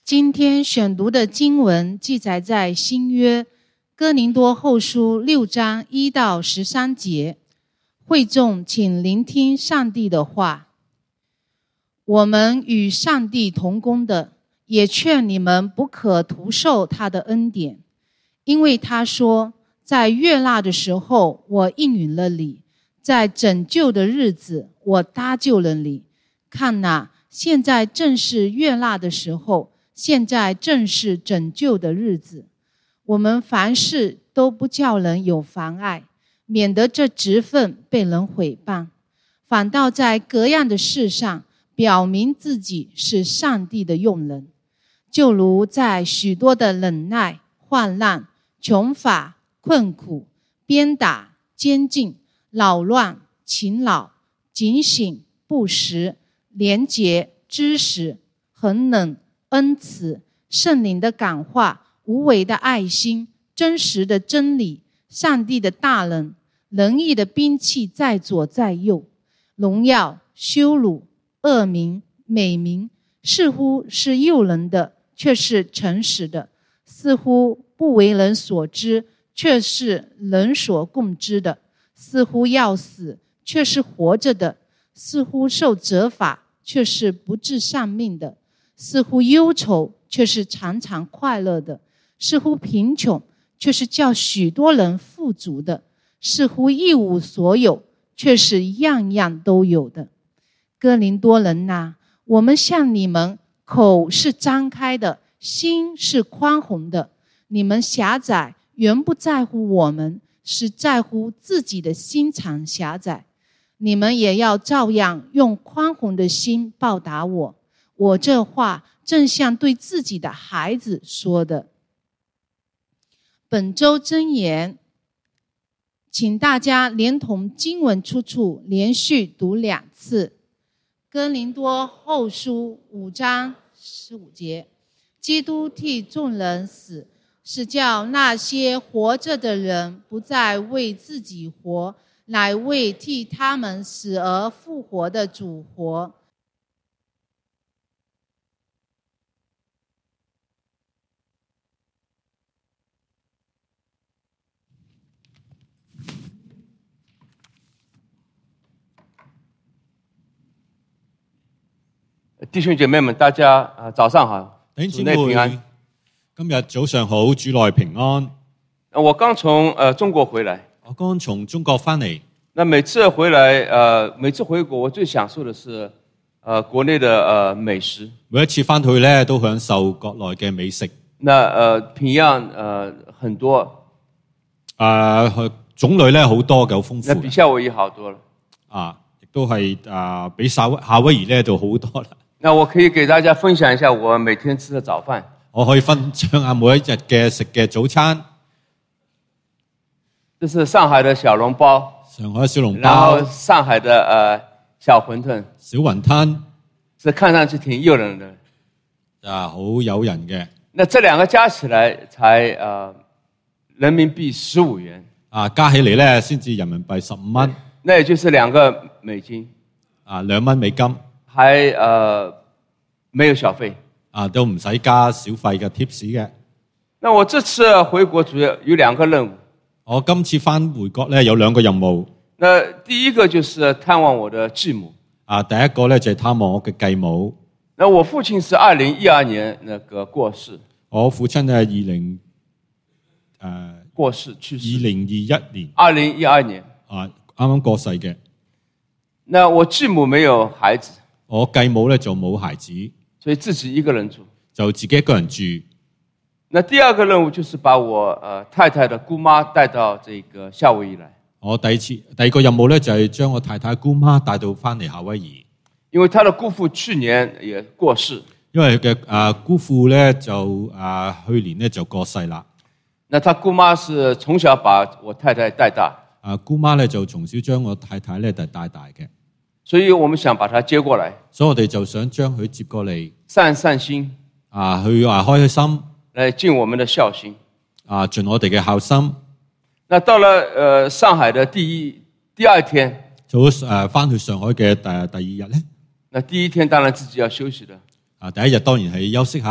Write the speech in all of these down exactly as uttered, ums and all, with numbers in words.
今天选读的经文记载在新约哥林多后书六章一到十三节。会众请聆听上帝的话。我们与上帝同工的，也劝你们不可徒受他的恩典，因为他说，在悦纳的时候我应允了你，在拯救的日子我搭救了你。看哪，现在正是悦纳的时候，现在正是拯救的日子。我们凡事都不叫人有妨碍，免得这职分被人毁谤，反倒在各样的事上表明自己是上帝的用人，就如在许多的忍耐、患难、穷乏、困苦、鞭打、监禁、扰乱、勤劳、警醒、不时、廉洁、知识、恒忍、恩慈、圣灵的感化、无为的爱心、真实的真理、上帝的大能、仁义的兵器在左在右，荣耀、羞辱、恶名、美名，似乎是诱人的，却是诚实的；似乎不为人所知，却是人所共知的；似乎要死，却是活着的；似乎受责罚，却是不致丧命的；似乎忧愁，却是常常快乐的；似乎贫穷，却是叫许多人富足的；似乎一无所有，却是样样都有的。哥林多人啊，我们向你们口是张开的，心是宽宏的。你们狭窄原不在乎我们，是在乎自己的心肠狭窄。你们也要照样用宽宏的心报答我。我这话正像对自己的孩子说的。本周箴言，请大家连同经文出处连续读两次。哥林多后书五章十五节，基督替众人死，是叫那些活着的人不再为自己活，乃为替他们死而复活的主活。 弟兄姐妹們，大家啊早上好， 弟兄姊妹，今日早上好，主內平安。 我剛從呃中國回來， 我剛從中國翻嚟。 那每次回來，呃每次回國，我最享受的是呃國內的呃美食。 每一次翻去咧，都享受國內嘅美食。 那呃品樣呃很多， 啊種類咧好多嘅，好豐富。 那比夏威夷好多了。 啊，亦都係啊比夏威夏威夷咧就好多啦。 那我可以給大家分享一下我每天吃的早飯。 我可以分享下每一日嘅食嘅早餐。 這是上海的小籠包， 上海小籠包， 然後上海的呃小餛飩， 小雲吞， 是看上去挺誘人的， 啊好誘人嘅。 那這兩個加起來才呃人民幣十五元， 啊加起嚟咧先至人民幣十五蚊， 那也就是兩個美金， 啊兩蚊美金。 還呃沒有小費啊，都唔使加小費嘅 tips 嘅。 那我這次回國主要有兩個任務。 我今次翻回國咧有兩個任務。 那第一個就是探望我的繼母。 啊，第一個咧就係探望我嘅繼母。 那我父親是二零一二年那個過世。 我父親係二零誒過世去世。 二零二一年。 二零一二年。 啊，啱啱過世嘅。 那我繼母沒有孩子。 我繼母咧就冇孩子， 所以自己一個人住， 就自己一個人住。 那第二個任務就是把我呃太太的姑媽帶到這個夏威夷來。 我第一次第二個任務咧就係將我太太姑媽帶到翻嚟夏威夷， 因為她的姑父去年也過世。 因為佢嘅啊姑父咧就啊去年咧就過世啦。 那他姑媽是從小把我太太帶大。 啊姑媽咧就從小將我太太咧就帶大嘅。 所以我們想把他接過來， 所以我哋就想將佢接過嚟， 散散心， 啊，去啊開開心， 來盡我們的孝心， 啊，盡我哋嘅孝心。 那到了呃上海的第一第二天， 就誒翻去上海嘅第第二日咧。 那第一天當然自己要休息的， 啊，第一日當然係休息下啦。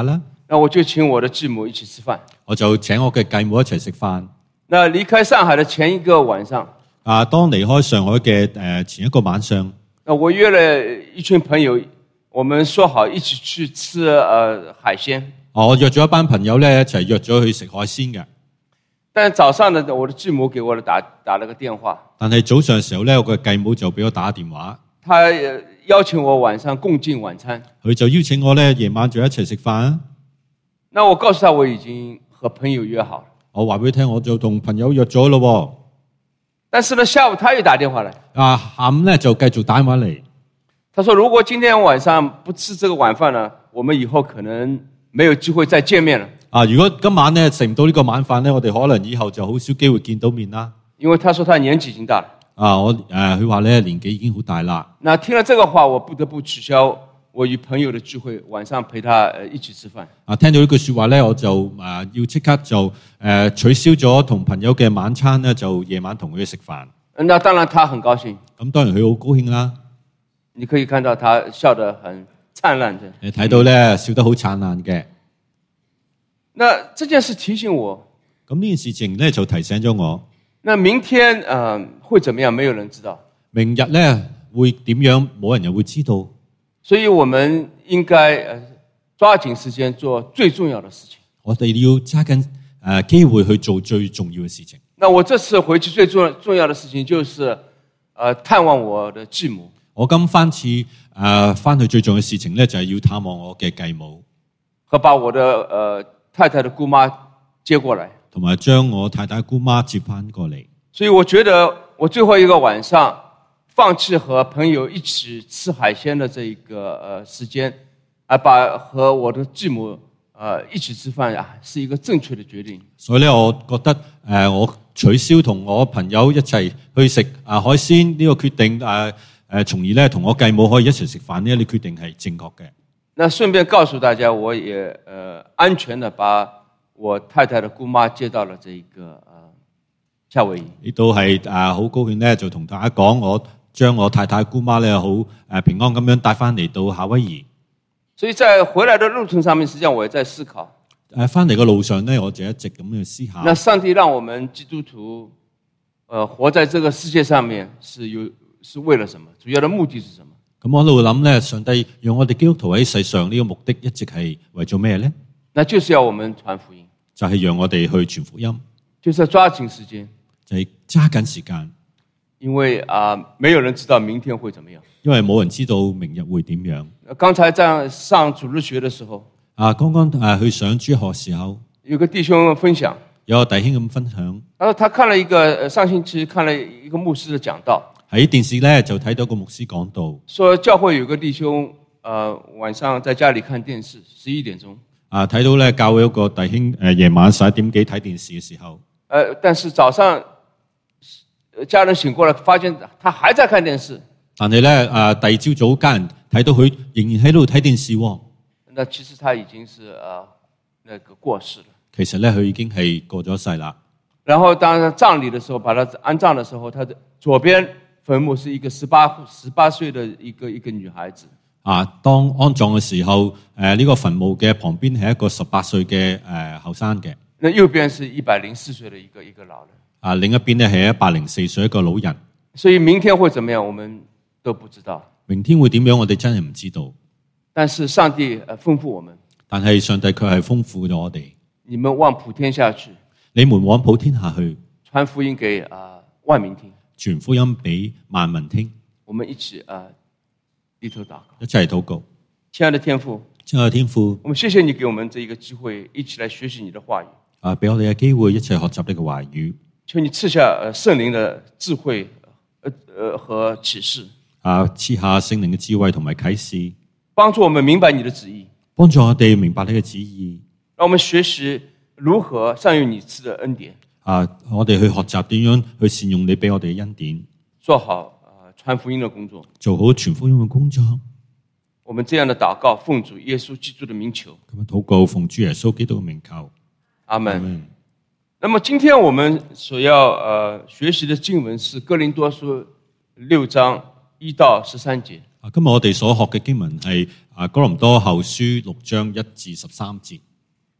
那我就請我的繼母一起吃飯。 我就請我嘅繼母一齊食飯。 那離開上海的前一個晚上， 啊，當離開上海嘅誒前一個晚上， 那我約了一群朋友，我們說好一起去吃呃海鮮。 我約咗一班朋友咧一齊約咗去食海鮮嘅。 但早上呢，我的繼母給我打打了個電話。 但係早上嘅時候咧，我嘅繼母就俾我打電話。 他邀請我晚上共進晚餐。 佢就邀請我咧夜晚就一齊食飯啊。 那我告訴他我已經和朋友約好了。 我話俾佢聽，我就同朋友約咗咯。 但是呢，下午他又打電話來。 啊，下午咧就繼續打電話嚟。 他說：如果今天晚上不吃這個晚飯呢，我們以後可能沒有機會再見面了。 啊，如果今晚咧食唔到呢個晚飯咧，我哋可能以後就好少機會見到面啦。 因為他說他年紀已經大了。啊， 我誒佢話咧年紀已經好大啦。 那聽了這個話，我不得不取消我與朋友的聚會，晚上陪他誒一起吃飯。 啊，聽到呢句說話咧，我就誒要即刻就誒取消咗同朋友嘅晚餐咧，就夜晚同佢去食飯。 那當然他很高興。 咁當然佢好高興啦。 你可以看到他笑得很燦爛嘅。 你睇到咧笑得好燦爛嘅。 那這件事提醒我。 咁呢件事情咧就提醒咗我。 那明天誒、呃、會怎麼樣？沒有人知道。明日咧會點樣？冇人又會知道。 所以我們應該誒抓緊時間做最重要的事情。 我哋要揸緊誒機會去做最重要嘅事情。 那我這次回去最重重要的事情就是誒、呃、探望我的繼母。 我今番次誒翻去最重要嘅事情咧，就係要探望我嘅繼母， 和把我的誒、呃、太太的姑媽接過來， 同埋將我太太姑媽接翻過嚟。 所以我覺得我最後一個晚上放棄和朋友一起吃海鮮的這一個呃時間，啊，把和我的繼母呃一起吃飯啊，是一個正確的決定。所以咧，我覺得誒、呃、我取消同我朋友一齊去食啊海鮮呢個決定誒。誒，從而咧同我繼母可以一齊食飯呢啲決定係正確嘅。那順便告訴大家，我也誒、呃、安全地把我太太的姑媽接到了這一個誒、呃、夏威夷。亦都係誒好高興咧，就同大家講，我將我太太姑媽咧好誒平安咁樣帶翻嚟到夏威夷。所以在回來的路程上面，實際上我也在思考。誒，翻嚟嘅路上咧，我就一直咁樣思考。那上帝讓我們基督徒誒、呃、活在這個世界上面，是有。是為了什麼？主要的目的是什麼？咁我喺度諗咧，上帝讓我哋基督徒喺世上呢個目的一直係為咗咩咧？那就是要我們傳福音，就係讓我哋去傳福音，就是要抓緊時間，就係揸緊時間。因為啊、呃，沒有人知道明天會怎麼樣，因為冇人知道明日會點樣。剛才在上主日學的時候，啊，剛剛誒去上主學時候，有個弟兄分享，有個弟兄咁分享，他說他看了一個上星期看了一個牧師的講道。喺電視咧就睇到個牧師講道，說教會有個弟兄，誒、呃、晚上在家裏看電視，十一點鐘。啊，睇到咧教會有個弟兄，誒、呃、夜晚十一點幾睇電視嘅時候，誒、呃、但是早上家人醒過來，發現他還在看電視。但係咧，誒、呃、第二朝早家人睇到佢仍然喺度睇電視喎。那其實他已經是誒、呃、那個過世了。其實咧佢已經係過咗世啦。然後當葬禮的時候，把他安葬的時候，他的左邊墳墓是一個十八十八歲的一個一個女孩子。啊，當安葬嘅時候，誒、呃、呢、這個墳墓嘅旁邊係一個十八歲嘅誒後生嘅。那右邊是一百零四歲的一個一個老人。啊，另一邊呢係一百零四歲一個老人。所以明天會怎麼樣，我們都不知道。明天會點樣，我哋真係唔知道。但是上帝誒吩咐我們。但係上帝卻係豐富咗我哋。你們往普天下去。你們往普天下去，傳福音給啊、呃、萬民聽。傳福音俾萬民聽，我們一起啊低頭禱告，一齊禱告。親愛的天父，親愛的天父，我們謝謝你給我們這一個機會，一起來學習你的話語。啊，俾我哋嘅機會一齊學習你嘅話語。求你賜下呃聖靈的智慧，呃呃和啟示。啊，賜下聖靈嘅智慧同埋啟示，幫助我們明白你的旨意，幫助我哋明白你嘅旨意，讓我們學習如何善用你賜的恩典。啊！我哋去學習點樣去善用你俾我哋嘅恩典，做好啊傳福音嘅工作，做好傳福音嘅工作。我們這樣的禱告，奉主耶穌基督的名求。咁樣禱告，奉主耶穌基督嘅名求。阿門。阿門。那麼今天我們所要呃學習的經文是哥林多書六章一到十三節。啊，今日我哋所學嘅經文係啊哥林多後書六章一至十三節。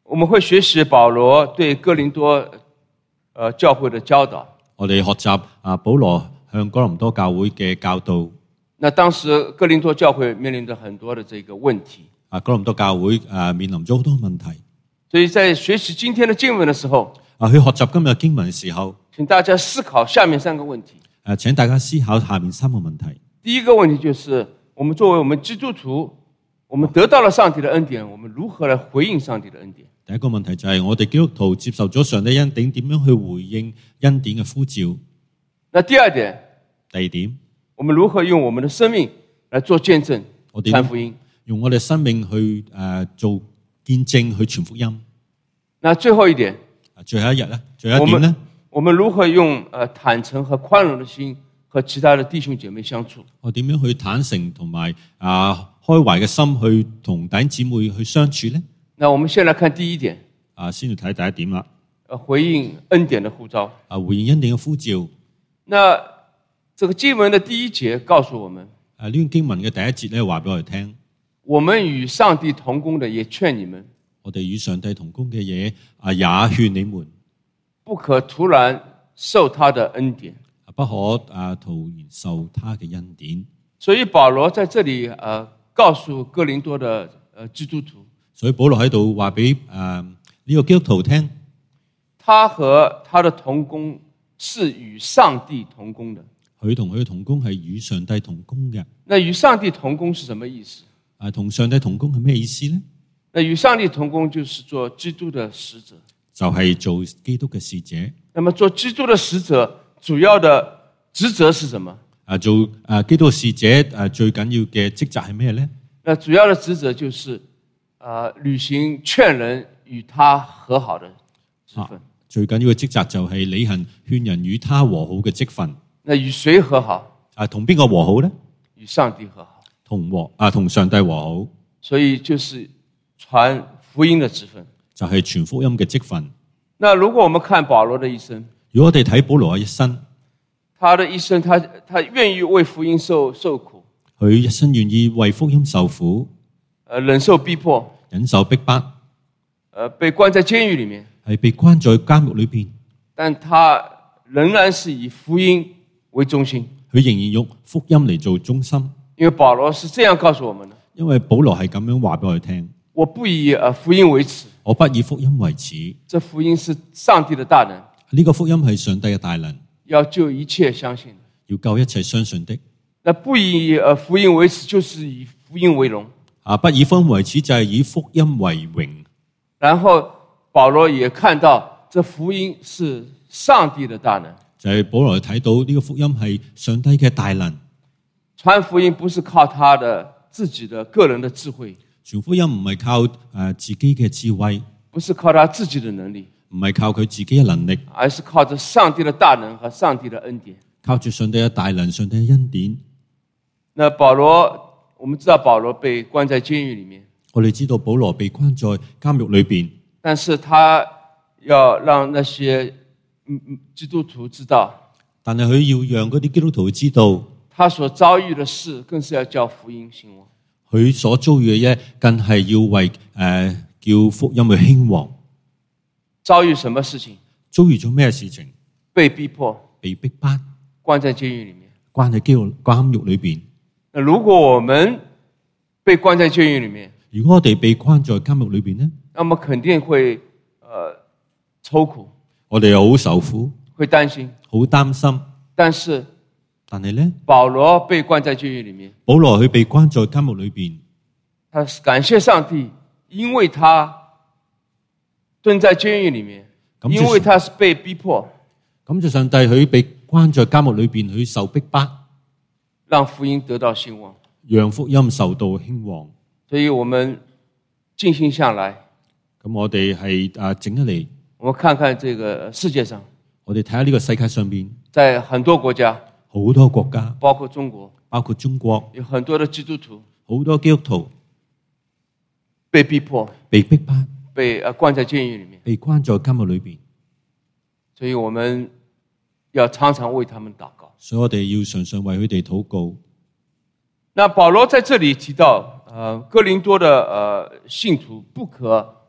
我們會學習保羅對哥林多呃教會的教導。 我哋學習啊，保羅向哥林多教會嘅教導。 那當時哥林多教會面臨着很多的這個問題。 啊，哥林多教會啊面臨咗好多問題。 所以在學習今天的經文的時候， 啊，去學習今日經文嘅時候， 請大家思考下面三個問題。 誒，請大家思考下面三個問題。 第一個問題就是，我們作為我們基督徒，我們得到了上帝的恩典，我們如何來回應上帝的恩典？ 第一個問題就係我哋基督徒接受咗上帝恩典，點樣去回應恩典嘅呼召？ 那第二點， 第二點， 我們如何用我們的生命來做見證、傳福音？ 用我哋生命去誒、呃、做見證，去傳福音。 那最後一點， 最後一日咧，最後一點咧， 我們如何用誒坦誠和寬容的心和其他的弟兄姐妹相處？ 我點樣去坦誠同埋啊開懷嘅心去同弟兄姊妹去相處咧？ 那我們先來看第一點， 啊，先要睇第一點啦。 呃，回應恩典的呼召。 啊，回應恩典嘅呼召。 那這個經文的第一節告訴我們， 啊，呢段經文嘅第一節咧話俾我哋聽， 我們與上帝同工的也勸你們， 我哋與上帝同工嘅嘢啊也勸你們， 不可突然受他的恩典， 不可啊徒然受他嘅恩典。 所以保羅在這裡呃告訴哥林多的呃基督徒。 所以保羅喺度話俾誒呢個基督徒聽， 他和他的同工是與上帝同工的。 佢同佢嘅同工係與上帝同工嘅。 那與上帝同工是什麼意思？ 啊，同上帝同工係咩意思呢？ 那與上帝同工就是做基督的使者， 就係、是、做基督嘅使者。 那麼做基督的使者主要的職責是什麼？ 啊，做啊基督使者誒最緊要嘅職責係咩呢？ 那主要的職責就是啊履行勸人與他和好的職分。啊、 最緊要嘅職責就係履行勸人與他和好嘅職分。 那與誰和好？ 啊，同邊個和好呢？ 與上帝和好。 同和啊，同上帝和好。 所以就是傳福音的職分， 就係傳福音嘅職分。 那如果我們看保羅的一生， 如果我哋睇保羅嘅一生， 他的一生，他他願意為福音受受苦， 佢一生願意為福音受苦， 呃，忍受逼迫， 忍受逼迫， 呃，被關在監獄裏面， 係被關在監獄裏邊， 但他仍然是以福音為中心， 佢仍然用福音嚟做中心。 因為保羅是這樣告訴我們的， 因為保羅係咁樣話俾我哋聽， 我不以呃福音為恥， 我不以福音為恥。 這福音是上帝的大能， 呢個福音係上帝嘅大能， 要救一切相信的， 要救一切相信的。 那不以呃福音為恥，就是以福音為榮。 啊，不以福音為恥，就係以福音為榮。 然後保羅也看到，這福音是上帝的大能， 就係保羅睇到呢個福音係上帝嘅大能。 傳福音不是靠他的自己的個人的智慧， 傳福音唔係靠誒自己嘅智慧， 不是靠他自己的能力， 唔係靠佢自己嘅能力， 而是靠着上帝的大能和上帝的恩典。 靠住上帝嘅大能、上帝嘅恩典。 那保羅，我們知道保羅被關在監獄裏面， 我哋知道保羅被關在監獄裏邊， 但是他要讓那些嗯嗯基督徒知道， 但係佢要讓嗰啲基督徒知道， 他所遭遇的事更是要叫福音興旺。 佢所遭遇嘅嘢，更係要為誒、呃、叫福音去興旺。 遭遇什麼事情？ 遭遇咗咩事情？ 被逼迫， 被逼迫， 關在監獄裏面， 關喺監監獄裏邊。 那如果我們被關在監獄裏面， 如果我哋被關在監獄裏邊呢， 那麼肯定會呃愁苦， 我哋又好受苦， 會擔心， 好擔心。 但是但係咧， 保羅被關在監獄裏面， 保羅佢被關在監獄裏邊， 他感謝上帝，因為他蹲在監獄裏面，因為他是被逼迫， 感謝上帝佢被關在監獄裏邊，佢受逼迫， 讓福音得到興旺， 讓福音受到興旺。 所以我們靜心下來， 咁我哋係誒整一嚟， 我們看看這個世界上， 我哋睇下呢個世界上邊， 在很多國家， 好多國家， 包括中國， 包括中國， 有很多的基督徒， 好多基督徒被逼迫， 被逼迫， 被呃關在監獄裏面， 被關在監獄裏邊。 所以我們要常常為他們禱告。 所以我哋要常常為佢哋禱告。 那保羅在這裡提到，呃，哥林多的呃信徒不可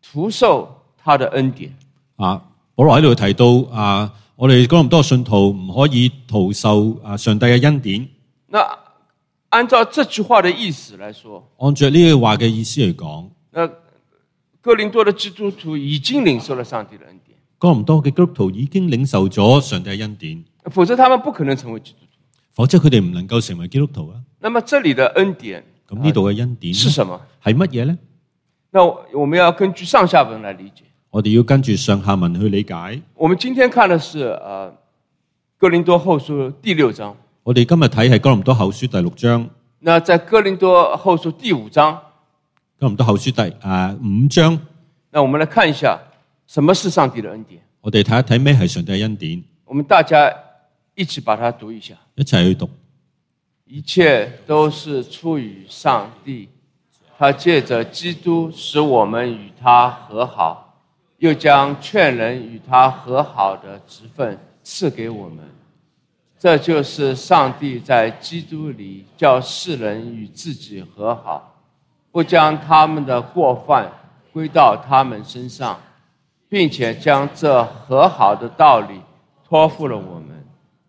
徒受他的恩典。 啊，保羅喺度提到啊，我哋哥林多信徒唔可以徒受啊上帝嘅恩典。 那按照這句話的意思來說， 按照呢句話嘅意思嚟講， 那哥林多的基督徒已經領受了上帝的恩典。 哥林多嘅基督徒已經領受咗上帝嘅恩典， 否則他們不可能成為基督徒。 否則佢哋唔能夠成為基督徒啊。 那麼這裡的恩典， 咁呢度嘅恩典是什麼？ 係乜嘢呢？ 那我們要根據上下文來理解。 我哋要跟住上下文去理解。 我們今天看的是呃哥林多後書第六章。 我哋今日睇係哥林多後書第六章。 那在哥林多後書第五章， 哥林多後書第誒五章。 那我們來看一下什麼是上帝的恩典。 我哋睇一睇咩係上帝嘅恩典。 我們大家一起把它讀一下， 一齊去讀。 一切都是出於上帝，他借着基督使我們與他和好，又將勸人與他和好的職分賜給我們。這就是上帝在基督裡叫世人與自己和好，不將他們的過犯歸到他們身上，並且將這和好的道理託付了我們。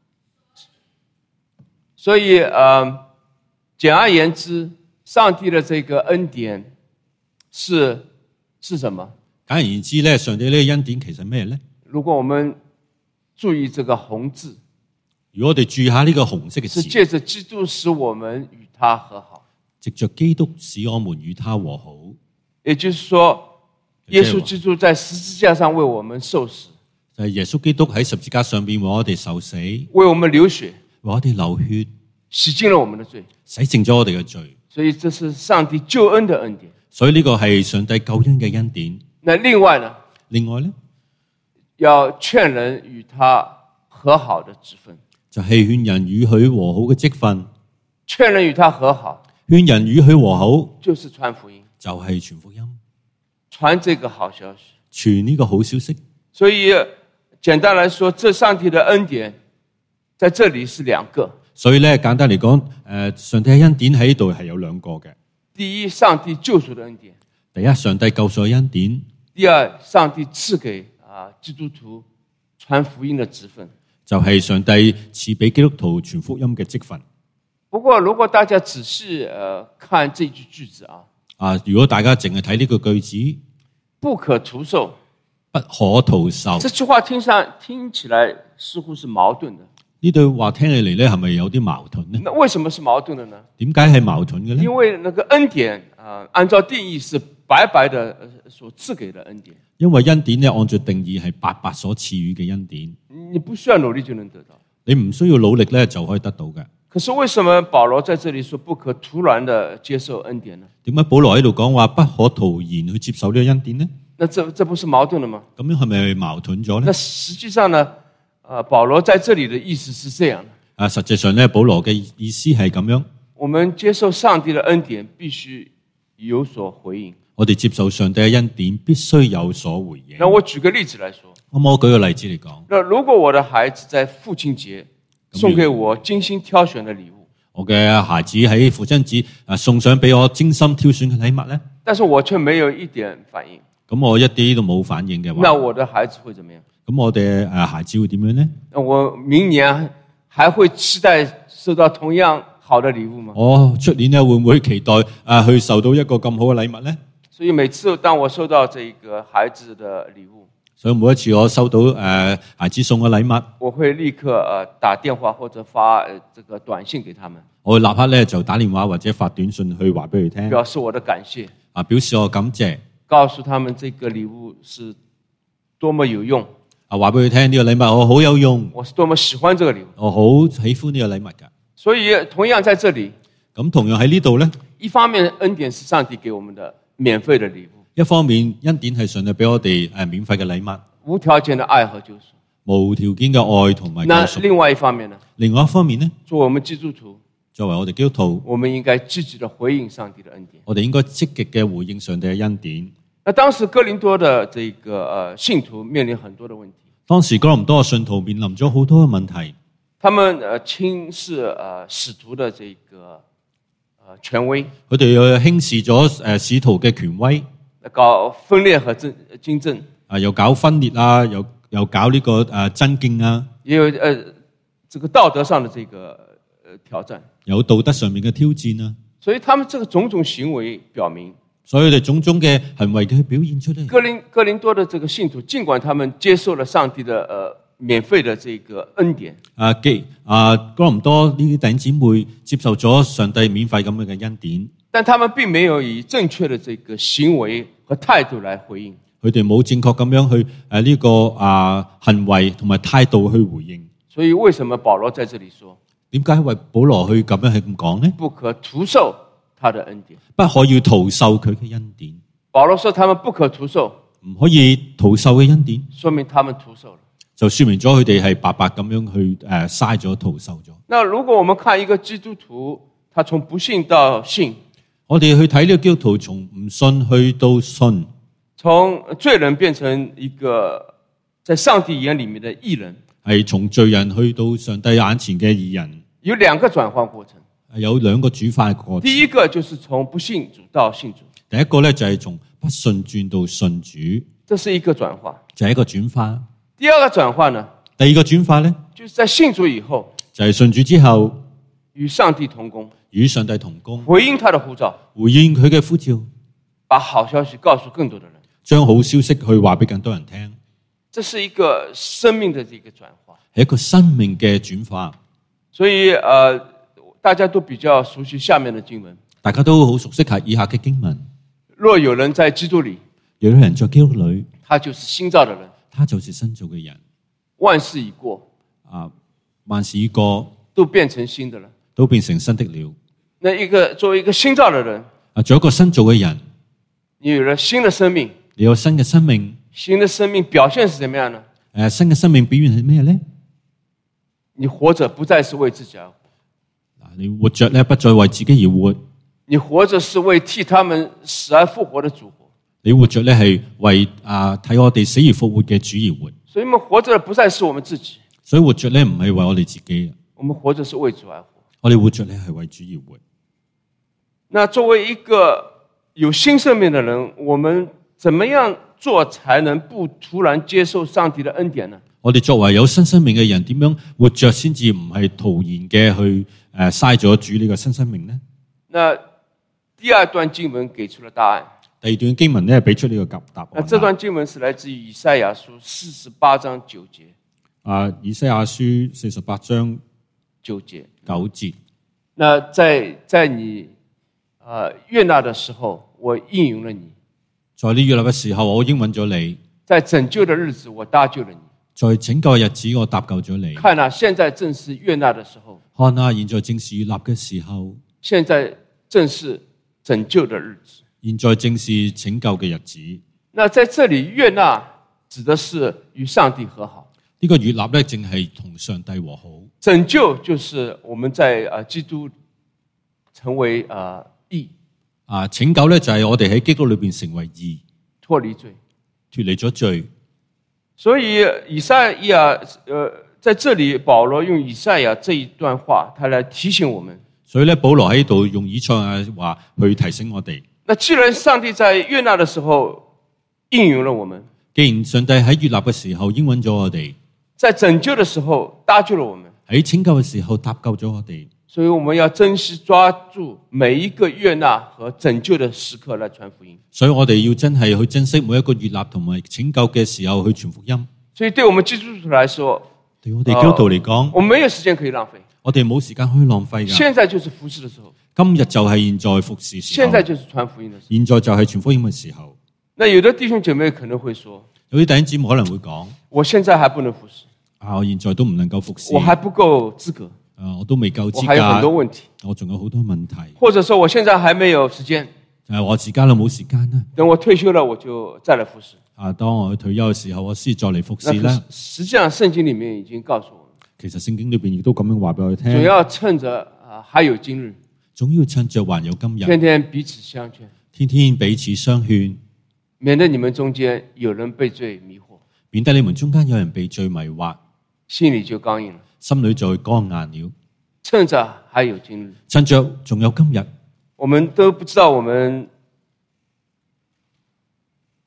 所以呃，簡而言之，上帝的這個恩典是是什麼？ 簡而言之咧，上帝呢個恩典其實咩咧？ 如果我們注意這個紅字， 如果我哋注意下呢個紅色嘅字， 是借着基督使我們與他和好。 藉着基督使我們與他和好。 也就是說，耶穌基督在十字架上為我們受死， 就係耶穌基督喺十字架上邊為我哋受死，為為我們流血， 我哋流血， 洗淨了我們的罪， 洗淨咗我哋嘅罪。 所以這是上帝救恩的恩典。 所以呢個係上帝救恩嘅恩典。 那另外呢？ 另外呢， 要勸人與他和好的職分， 就係勸人與佢和好嘅職分。 勸人與他和好， 勸人與佢和好， 就是傳福音， 就係傳福音， 傳這個好消息， 傳呢個好消息。 所以簡單來說，這上帝的恩典在這裡是兩個。 所以咧，簡單嚟講，誒，上帝嘅恩典喺呢度係有兩個嘅。第一，上帝救贖的恩典； 第一，上帝救贖嘅恩典； 第二，上帝賜給啊基督徒傳福音的職分， 就係上帝賜俾基督徒傳福音嘅職分。 不過，如果大家仔細誒看這句句子啊， 啊，如果大家淨係睇呢個句子， 不可徒受， 不可徒受， 這句話聽上聽起來似乎是矛盾的。 呢句話聽起嚟咧，係咪有啲矛盾呢？ 那為什麼是矛盾的呢？ 點解係矛盾嘅呢？ 因為那個恩典啊、呃，按照定義是白白的所賜給的恩典。 因為恩典咧，按照定義係白白所賜予嘅恩典， 你不需要努力就能得到， 你唔需要努力咧就可以得到嘅。 可是為什麼保羅在這裡說不可突然的接受恩典呢？ 點解保羅喺度講話不可徒然去接受呢個恩典呢？ 那這這不是矛盾了嗎？ 咁樣係咪矛盾咗呢？ 那實際上呢？呃，保羅在這裡的意思是這樣的。 啊，實際上咧，保羅嘅意思係咁樣。 我們接受上帝的恩典，必須有所回應。 我哋接受上帝嘅恩典，必須有所回應。 那我舉個例子來說， 咁我舉個例子嚟講。 那如果我的孩子在父親節送給我精心挑選的禮物， 我嘅孩子喺父親節啊送上俾我精心挑選嘅禮物咧， 但是我卻沒有一點反應， 咁我一啲都冇反應嘅話， 那我的孩子會怎麼樣？ 咁我哋誒孩子會點樣呢？ 我明年還會期待收到同樣好的禮物嗎？ 我出年咧會唔會期待誒去受到一個咁好嘅禮物呢？ 所以每次當我收到這個孩子的禮物， 所以每一次我收到誒孩子送嘅禮物， 我會立刻誒打電話或者發誒這個短信給他們， 我會立刻咧就打電話或者發短信去話俾佢聽， 表示我的感謝， 啊表示我感謝， 告訴他們這個禮物是多麼有用。 啊，話俾佢聽呢個禮物我好有用， 我是多麼喜歡這個禮物， 我好喜歡呢個禮物噶。 所以同樣在這裡， 咁同樣喺呢度咧， 一方面恩典是上帝給我們的免費的禮物， 一方面恩典係上帝俾我哋誒免費嘅禮物， 無條件的愛和救贖， 無條件嘅愛同埋救那贖。 另外一方面呢？ 另外一方面呢， 作為我們基督徒， 作為我哋基督徒， 我們應該積極的回應上帝的恩典。 我哋應該積極嘅回應上帝嘅恩典。 那當時哥林多的這個呃信徒面臨很多的問題。 當時哥林多嘅信徒面臨咗好多嘅問題， 他們呃輕視呃使徒的這個呃權威， 佢哋又輕視咗誒使徒嘅權威， 搞分裂和爭競爭， 啊，又搞分裂啊，又又搞呢個誒爭競啊， 也有呃這個道德上的這個呃挑戰， 有道德上面嘅挑戰啊， 所以他們這個種種行為表明， 所以佢哋種種嘅行為嘅表現出嚟。 哥林哥林多的這個信徒，儘管他們接受了上帝的呃免費的這個恩典， 啊，既啊哥林多呢啲弟兄姊妹接受咗上帝免費咁樣嘅恩典， 但他們並沒有以正確的這個行為和態度來回應。 佢哋冇正確咁樣去誒呢個啊行為同埋態度去回應。 所以為什麼保羅在這裡說， 點解為保羅去咁樣去咁講呢？ 不可徒受他的恩典， 不可以徒受佢嘅恩典。 保羅說他們不可徒受， 唔可以徒受嘅恩典， 說明他們徒受了， 就說明咗佢哋係白白咁樣去誒嘥咗徒受咗。 那如果我們看一個基督徒，他從不信到信， 我哋去睇呢個基督徒從唔信去到信， 從罪人變成一個在上帝眼裡面的義人， 係從罪人去到上帝眼前嘅義人， 有兩個轉換過程。 有兩個轉化嘅過程。 第一個就是從不信主到信主， 第一個咧就係從不信轉到信主， 這是一個轉化， 就係一個轉化。 第二個轉化呢？ 第二個轉化咧， 就是在信主以後， 就係信主之後與上帝同工， 與上帝同工， 回應他的呼召， 回應佢嘅呼召， 把好消息告訴更多的人， 將好消息去話俾更多人聽。 這是一個生命的這個轉化， 係一個生命嘅轉化。 所以呃，大家都比較熟悉下面的經文， 大家都好熟悉下以下嘅經文。 若有人在基督裡， 有人在基督裡， 他就是新造的人， 他就是新造嘅人。 萬事已過， 啊，萬事已過， 都變成新的了， 都變成新的了。 那一個作為一個新造的人， 啊，做一個新造嘅人， 你有了新的生命， 你有新嘅生命。 新的生命表現是怎麼樣呢？ 誒，新嘅生命表現係咩咧？ 你活着不再是為自己而活， 你活着咧不再為自己而活， 你活着是為替他們死而復活的主活。 你活着咧係為啊睇我哋死而復活嘅主而活。 所以我們活着不再是我們自己， 所以活着咧唔係為我哋自己， 我們活着是為主而活。 我哋活着咧係為主而活。 那作為一個有新生命的人，我們怎麼樣做才能不突然接受上帝的恩典呢？ 我哋作為有新生命嘅人，點樣活着先至唔係徒然嘅去誒嘥咗主呢個新生命呢？ 那第二段經文給出了答案。 第二段經文咧俾出呢個答答案。 那這段經文是來自於以賽亞書四十八章九節。 啊，以賽亞書四十八章九節。 九節。 那在在你啊悅納的時候，我應允了你。在你悅納嘅時候，我應允咗你。 在拯救的日子，我搭救了你。在拯救嘅日子，我搭救咗你。 看啊，現在正是悅納的時候。 看啊，現在正是悅納嘅時候。 現在正是拯救的日子。 現在正是拯救嘅日子。 那在這裡悅納指的是與上帝和好。 呢個悅納咧，正係同上帝和好。 拯救就是我們在啊基督成為啊義。 啊，拯救咧就係我哋喺基督裏邊成為義， 脫離罪， 脫離咗罪。 所以以賽亞，呃，在這裡保羅用以賽亞這一段話，他來提醒我們。 所以咧，保羅喺度用以賽亞話去提醒我哋。 那既然上帝在悅納的時候應允了我們， 既然上帝喺悅納嘅時候應允咗我哋， 在拯救的時候搭救了我們， 喺拯救嘅時候搭救咗我哋， 所以我們要珍惜抓住每一個悅納和拯救的時刻來傳福音。 所以我哋要真係去珍惜每一個悅納同埋拯救嘅時候去傳福音。 所以對我們基督徒來說， 對我哋基督徒嚟講， 我們沒有時間可以浪費， 我哋冇時間可以浪費㗎。 現在就是服侍的時候。 今日就係現在服侍時候， 現在就是傳福音的時候， 現在就係傳福音嘅時候。 那有的弟兄姐妹可能會說， 有啲弟兄姊妹可能會講， 我現在還不能服侍， 啊，我現在都唔能夠服侍， 我還不夠資格， 啊，我都未夠資格， 我還有很多問題， 我仲有好多問題， 或者說我現在還沒有時間， 就係我而家都冇時間啦。 等我退休了，我就再來服侍。 啊，當我退休嘅時候，我先再嚟服侍啦。 實際上聖經裡面已經告訴我們， 其實聖經裏邊亦都咁樣話俾我哋聽， 總要趁着啊還有今日。 總要趁着還有今日， 天天彼此相勸， 天天彼此相勸， 免得你們中間有人被罪迷惑， 免得你們中間有人被罪迷惑， 心裡就剛硬了， 心裡就剛硬了。 趁着還有今日， 趁着仲有今日， 我們都不知道我們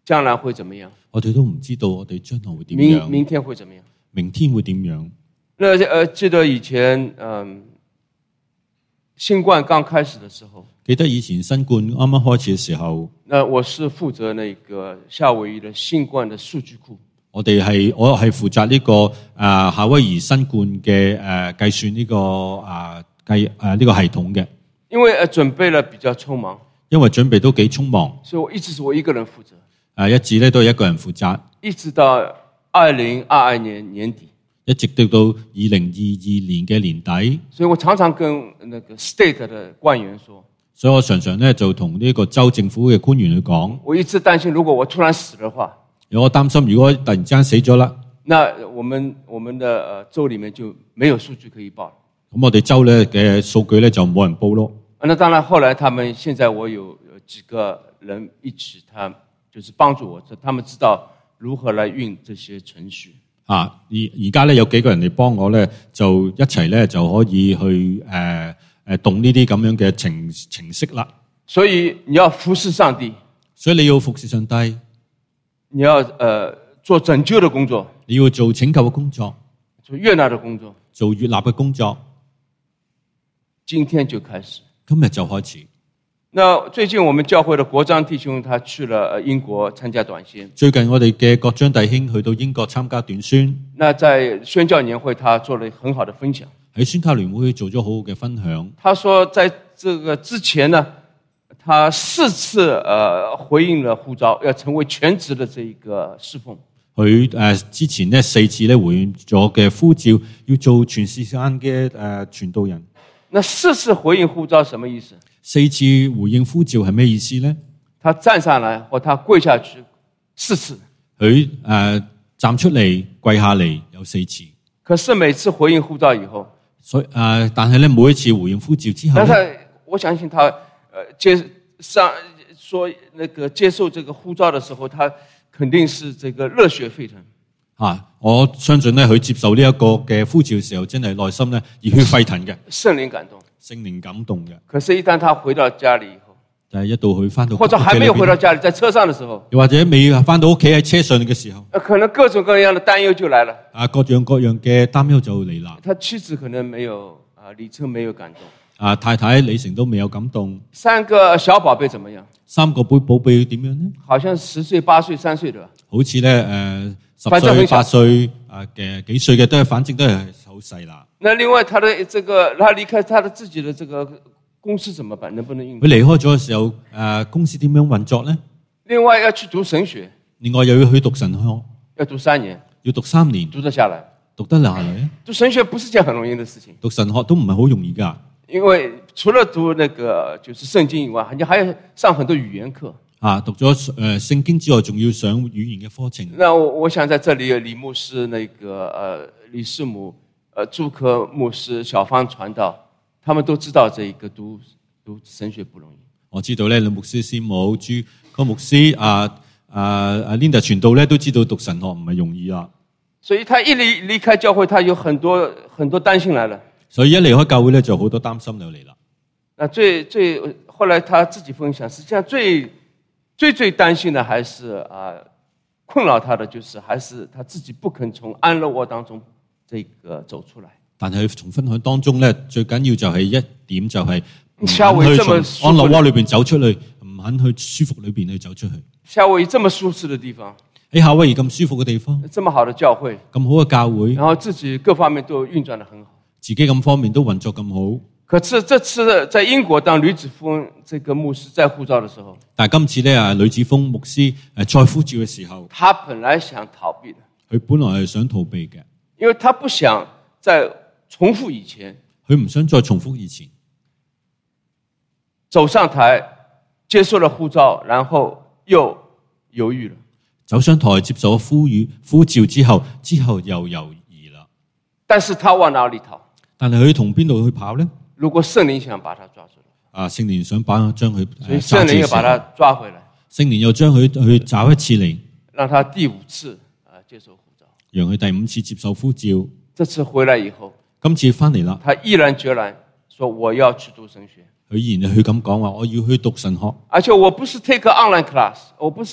將來會怎麼樣？ 我哋都唔知道我哋將來會點明樣， 明天會怎麼樣？ 明天會點樣？ 那呃，記得以前嗯，新冠剛開始的時候， 記得以前新冠啱啱開始嘅時候， 那我是負責那個夏威夷的新冠的數據庫。 我哋係我係負責呢、這個誒、呃、夏威夷新冠嘅誒、呃、計算呢、這個誒計誒呢個系統嘅。 因為呃準備了比較匆忙， 因為準備都幾匆忙， 所以我一直是我一個人負責。 誒一直咧都係一個人負責， 一直到二零二二年年底， 一直到到二零二二年嘅年底。 所以我常常跟那個 state 的官員說， 所以我常常咧就同呢個州政府嘅官員去講， 我一直擔心如果我突然死的話， 有我擔心如果突然之間死咗啦， 那我們我們的呃州裡面就沒有數據可以報。 咁我哋州咧嘅數據咧就冇人報咯。 那當然後來他們現在我有有幾個人一起，他就是幫助我，他們知道如何來運這些程序。 啊，而而家咧有幾個人嚟幫我咧，就一齊咧就可以去誒誒動呢啲咁樣嘅程程式啦。 所以你要服侍上帝， 所以你要服侍上帝， 你要呃做拯救的工作， 你要做拯救嘅工作， 做悅納的工作。 做悅納嘅工作。 今天就開始， 今日就開始。 那最近我們教會的國章弟兄他去了英國參加短宣。 最近我哋嘅國章弟兄去到英國參加短宣。 那在宣教年會他做了很好的分享。 喺宣教聯會做咗好好嘅分享。 他說在這個之前呢，他四次呃回應了呼召，要成為全職的這一個侍奉。 佢誒之前呢四次咧回應咗嘅呼召，要做全時間嘅誒傳道人。 那四次回應呼召什麼意思？ 四次回應呼召係咩意思呢？ 他站上來或他跪下去四次。 佢誒、呃、站出嚟跪下嚟有四次。 可是每次回應呼召以後， 所以誒、呃，但係咧每一次回應呼召之後， 但是我相信他呃接上說那個接受這個呼召的時候，他肯定是這個熱血沸騰。 啊！我相信咧，佢接受呢一個嘅呼召嘅時候，真係內心咧熱血沸騰嘅， 聖靈感動， 聖靈感動嘅。 可是，一旦他回到家裏以後， 但係一到佢翻到， 或者還沒有回到家裏，在車上的時候， 又或者未翻到屋企喺車上嘅時候， 可能各種各樣的擔憂就來了。 啊，各樣各樣嘅擔憂就嚟啦。 他妻子可能沒有啊，李琛沒有感動。 啊，太太李成都未有感動。 三個小寶貝怎麼樣？ 三個寶寶貝點樣呢？ 好像十歲、八歲、三歲的。 好似咧誒。十歲、八歲啊嘅幾歲嘅都係，反正都係好細啦。 那另外，他的這個，他離開他的自己的這個公司怎麼辦？能不能運作？ 佢離開咗嘅時候，誒、呃、公司點樣運作呢？ 另外要去讀神學， 另外又要去讀神學， 要讀三年， 要讀三年， 讀得下來， 讀得下來。 讀神學不是件很容易的事情， 讀神學都唔係好容易㗎。 因為除了讀那個就是聖經以外，你還要上很多語言課。啊， 讀咗誒聖經之外，仲要上語言嘅課程。 那我我想在這裡有李牧師、那個呃李師母、呃朱科牧師、小芳傳道，他們都知道這一個讀讀神學不容易。 我知道咧，李牧師師母、朱科牧師、啊啊啊 Linda 傳道咧，都知道讀神學唔係容易啊。 所以他一離離開教會，他有很多很多擔心來了。 所以一離開教會咧，就好多擔心就嚟啦。 那最最後來他自己分享，實際上最最最擔心的還是啊，困擾他的就是還是他自己不肯從安樂窩當中這個走出來。 但係從分享當中咧，最緊要就係一點就係唔肯夏威夷這麼去從安樂窩裏邊走出去，唔肯去舒服裏邊去走出去。 夏威夷這麼舒適的地方， 喺夏威夷咁舒服嘅地方， 這麼好的教會， 咁好嘅教會， 然後自己各方面都運轉得很好， 自己咁方面都運作咁好。 可是這次在英國當呂子峰這個牧師在呼召的時候， 但係今次咧啊，呂子峰牧師誒再呼召嘅時候， 他本來想逃避的， 佢本來係想逃避嘅， 因為他不想再重複以前， 佢唔想再重複以前走上台接受了呼召，然後又猶豫了， 走上台接受呼籲呼召之後，之後又猶豫啦。 但是他往哪裏逃？ 但係佢同邊度去跑咧？ 如果聖靈想把他抓住來， 啊，聖靈想把將佢， 所以聖靈又把他抓回來， 聖靈又將佢去找一次嚟， 讓他第五次啊接受呼召， 讓佢第五次接受呼召。 這次回來以後， 今次翻嚟啦， 他毅然決然說我要去讀神學。 佢依然佢咁講話，我要去讀神學， 而且我不是 take online class，我不是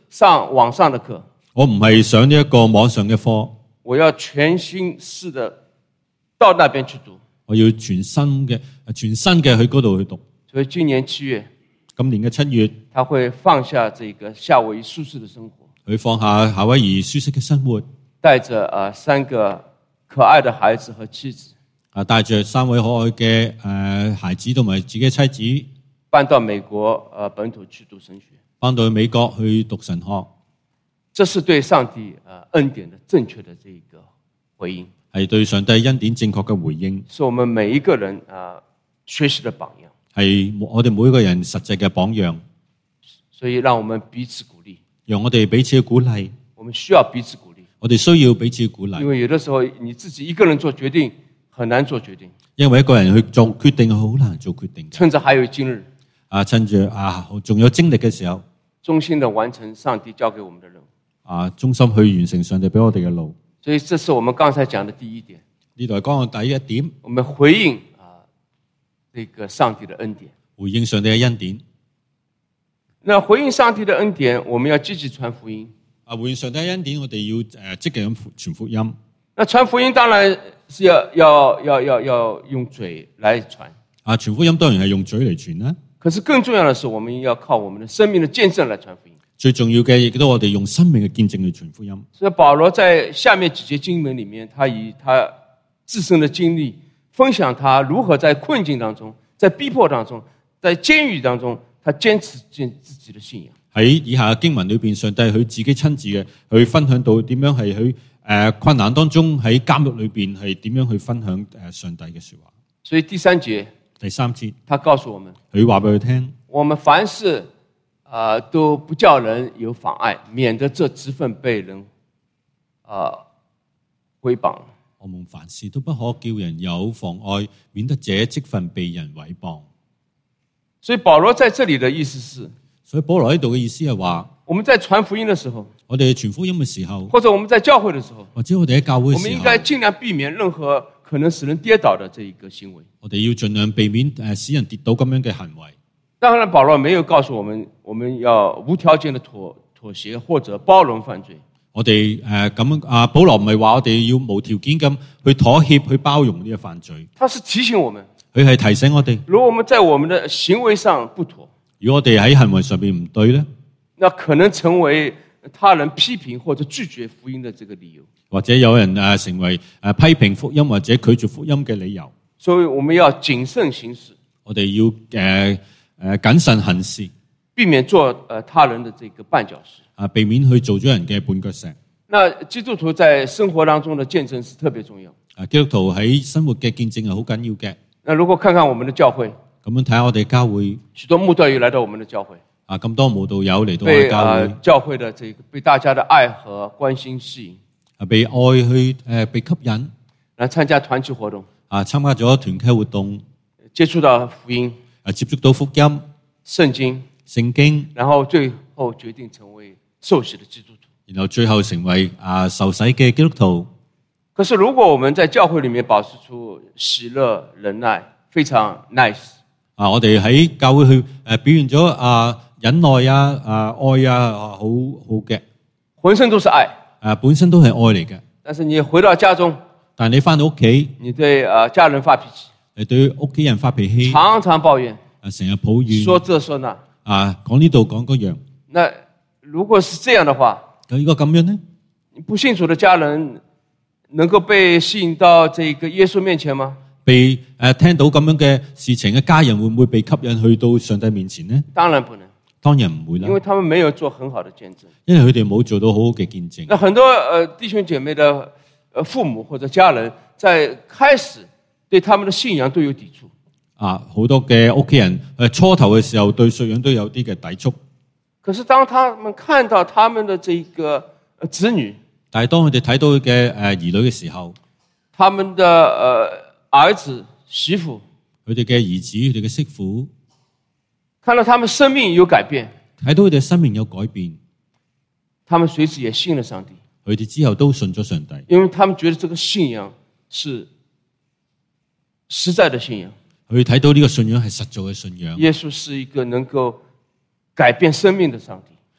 上網上的課， 我唔係上呢一個網上嘅課， 我要全心試的到那邊去讀。 我要全新嘅全新嘅去嗰度去讀。 所以今年七月， 今年嘅七月， 他會放下這個夏威夷舒適的生活， 佢放下夏威夷舒適嘅生活， 帶着啊三個可愛的孩子和妻子， 啊帶着三位可愛嘅誒孩子同埋自己嘅妻子， 搬到美國呃本土去讀神學， 翻到去美國去讀神學。 這是對上帝呃恩典的正確的這個回應， 係對上帝恩典正確嘅回應， 是我們每一個人啊、呃、學習的榜樣， 係我哋每一個人實際嘅榜樣。 所以讓我們彼此鼓勵， 讓我哋彼此鼓勵。 我們需要彼此鼓勵， 我哋需要彼此鼓勵， 因為有的時候你自己一個人做決定很難做決定， 因為一個人去做決定好難做決定。 趁着還有今日， 啊，趁住啊仲有精力嘅時候， 忠心的完成上帝交給我們的任務， 啊，忠心去完成上帝俾我哋嘅路。 所以這是我們剛才講的第一點。 呢度係講嘅第一點， 我們回應啊，這個上帝的恩典， 回應上帝嘅恩典。 那回應上帝的恩典，我們要積極傳福音。 啊，回應上帝嘅恩典，我哋要誒積極咁傳福音。 那傳福音當然是要要要要要用嘴來傳。 啊，傳福音當然係用嘴嚟傳啦。 可是更重要的是，我們要靠我們的生命的見證來傳福音。 最重要嘅亦都我哋用生命嘅見證去傳福音。 所以保羅在下面幾節經文裡面，他以他自身的經歷分享他如何在困境當中、在逼迫當中、在監獄當中，他堅持建自己的信仰。 喺以下嘅經文裏邊，上帝佢自己親自嘅去分享到點樣係喺誒困難當中喺監獄裏邊係點樣去分享誒上帝嘅說話。 所以第三節， 第三節， 他告訴我們， 佢話俾佢聽， 我們凡事啊、呃、都不叫人有妨礙，免得這職分被人啊毀謗。 我們凡事都不可叫人有妨礙，免得這職分被人毀謗。 所以保羅在這裡的意思是， 所以保羅呢度嘅意思係話， 我們在傳福音的時候， 我哋傳福音嘅時候， 或者我們在教會的時候， 或者我哋喺教會嘅時候， 我們應該盡量避免任何可能使人跌倒的這一個行為。 我哋要盡量避免誒使人跌倒咁樣嘅行為。 當然，保羅沒有告訴我們，我們要無條件的妥妥協或者包容犯罪。 我哋誒咁啊，保羅唔係話我哋要無條件咁去妥協、去包容呢個犯罪。 他是提醒我們， 佢係提醒我哋， 如果我們在我們的行為上不妥， 如果我哋喺行為上邊唔對咧， 那可能成為他人批評或者拒絕福音的這個理由， 或者有人誒成為誒批評福音或者拒絕福音嘅理由。 所以我們要謹慎行事， 我哋要誒誒謹慎行事， 避免做誒他人的這個絆腳石。 啊，避免去做咗人嘅絆腳石。 那基督徒在生活當中的見證是特別重要。 啊，基督徒喺生活嘅見證係好緊要嘅。 那如果看看我們的教會， 咁樣睇下我哋教會， 許多慕道友來到我們的教會， 啊咁多慕道友嚟到我被哋教會， 呃教會的這個被大家的愛和關心吸引， 啊被愛去誒、呃、被吸引， 來參加團契活動， 啊參加咗團契活動， 接觸到福音， 啊接觸到福音、 聖經， 聖經， 然後最後決定成為受洗的基督徒。 然後最後成為啊受洗嘅基督徒。 可是如果我們在教會裏面保持出喜樂、忍耐，非常 nice， 啊我哋喺教會去誒表現咗啊忍耐啊啊愛啊啊好好嘅， 渾身都是愛， 誒本身都係愛嚟嘅。 但是你回到家中， 但係你翻到屋企， 你對啊家人發脾氣， 你對屋企人發脾氣， 常常抱怨， 啊成日抱怨， 說這說那， 啊講呢度講嗰樣。 那如果是這樣的話， 咁如果咁樣呢？ 不信主的家人能夠被吸引到這個耶穌面前嗎？ 被誒、呃、聽到咁樣嘅事情嘅家人會唔會被吸引去到上帝面前呢？ 當然不能， 當然唔會啦， 因為他們沒有做很好的見證。 因為佢哋冇做到好好嘅見證。 那很多呃弟兄姐妹的呃父母或者家人在開始對他們的信仰都有抵觸。 啊，好多嘅屋企人誒初頭嘅時候對信仰都有啲嘅抵觸。 可是當他們看到他們的這個子女， 但係當佢哋睇到佢嘅誒兒女嘅時候， 他們的呃兒子媳婦， 佢哋嘅兒子、佢哋嘅媳婦， 看到他們生命有改變， 睇到佢哋生命有改變， 他們隨時也信了上帝。 佢哋之後都信咗上帝， 因為他們覺得這個信仰是實在的信仰。 佢睇到呢個信仰係實在嘅信仰。 耶穌是一個能夠改變生命的上帝。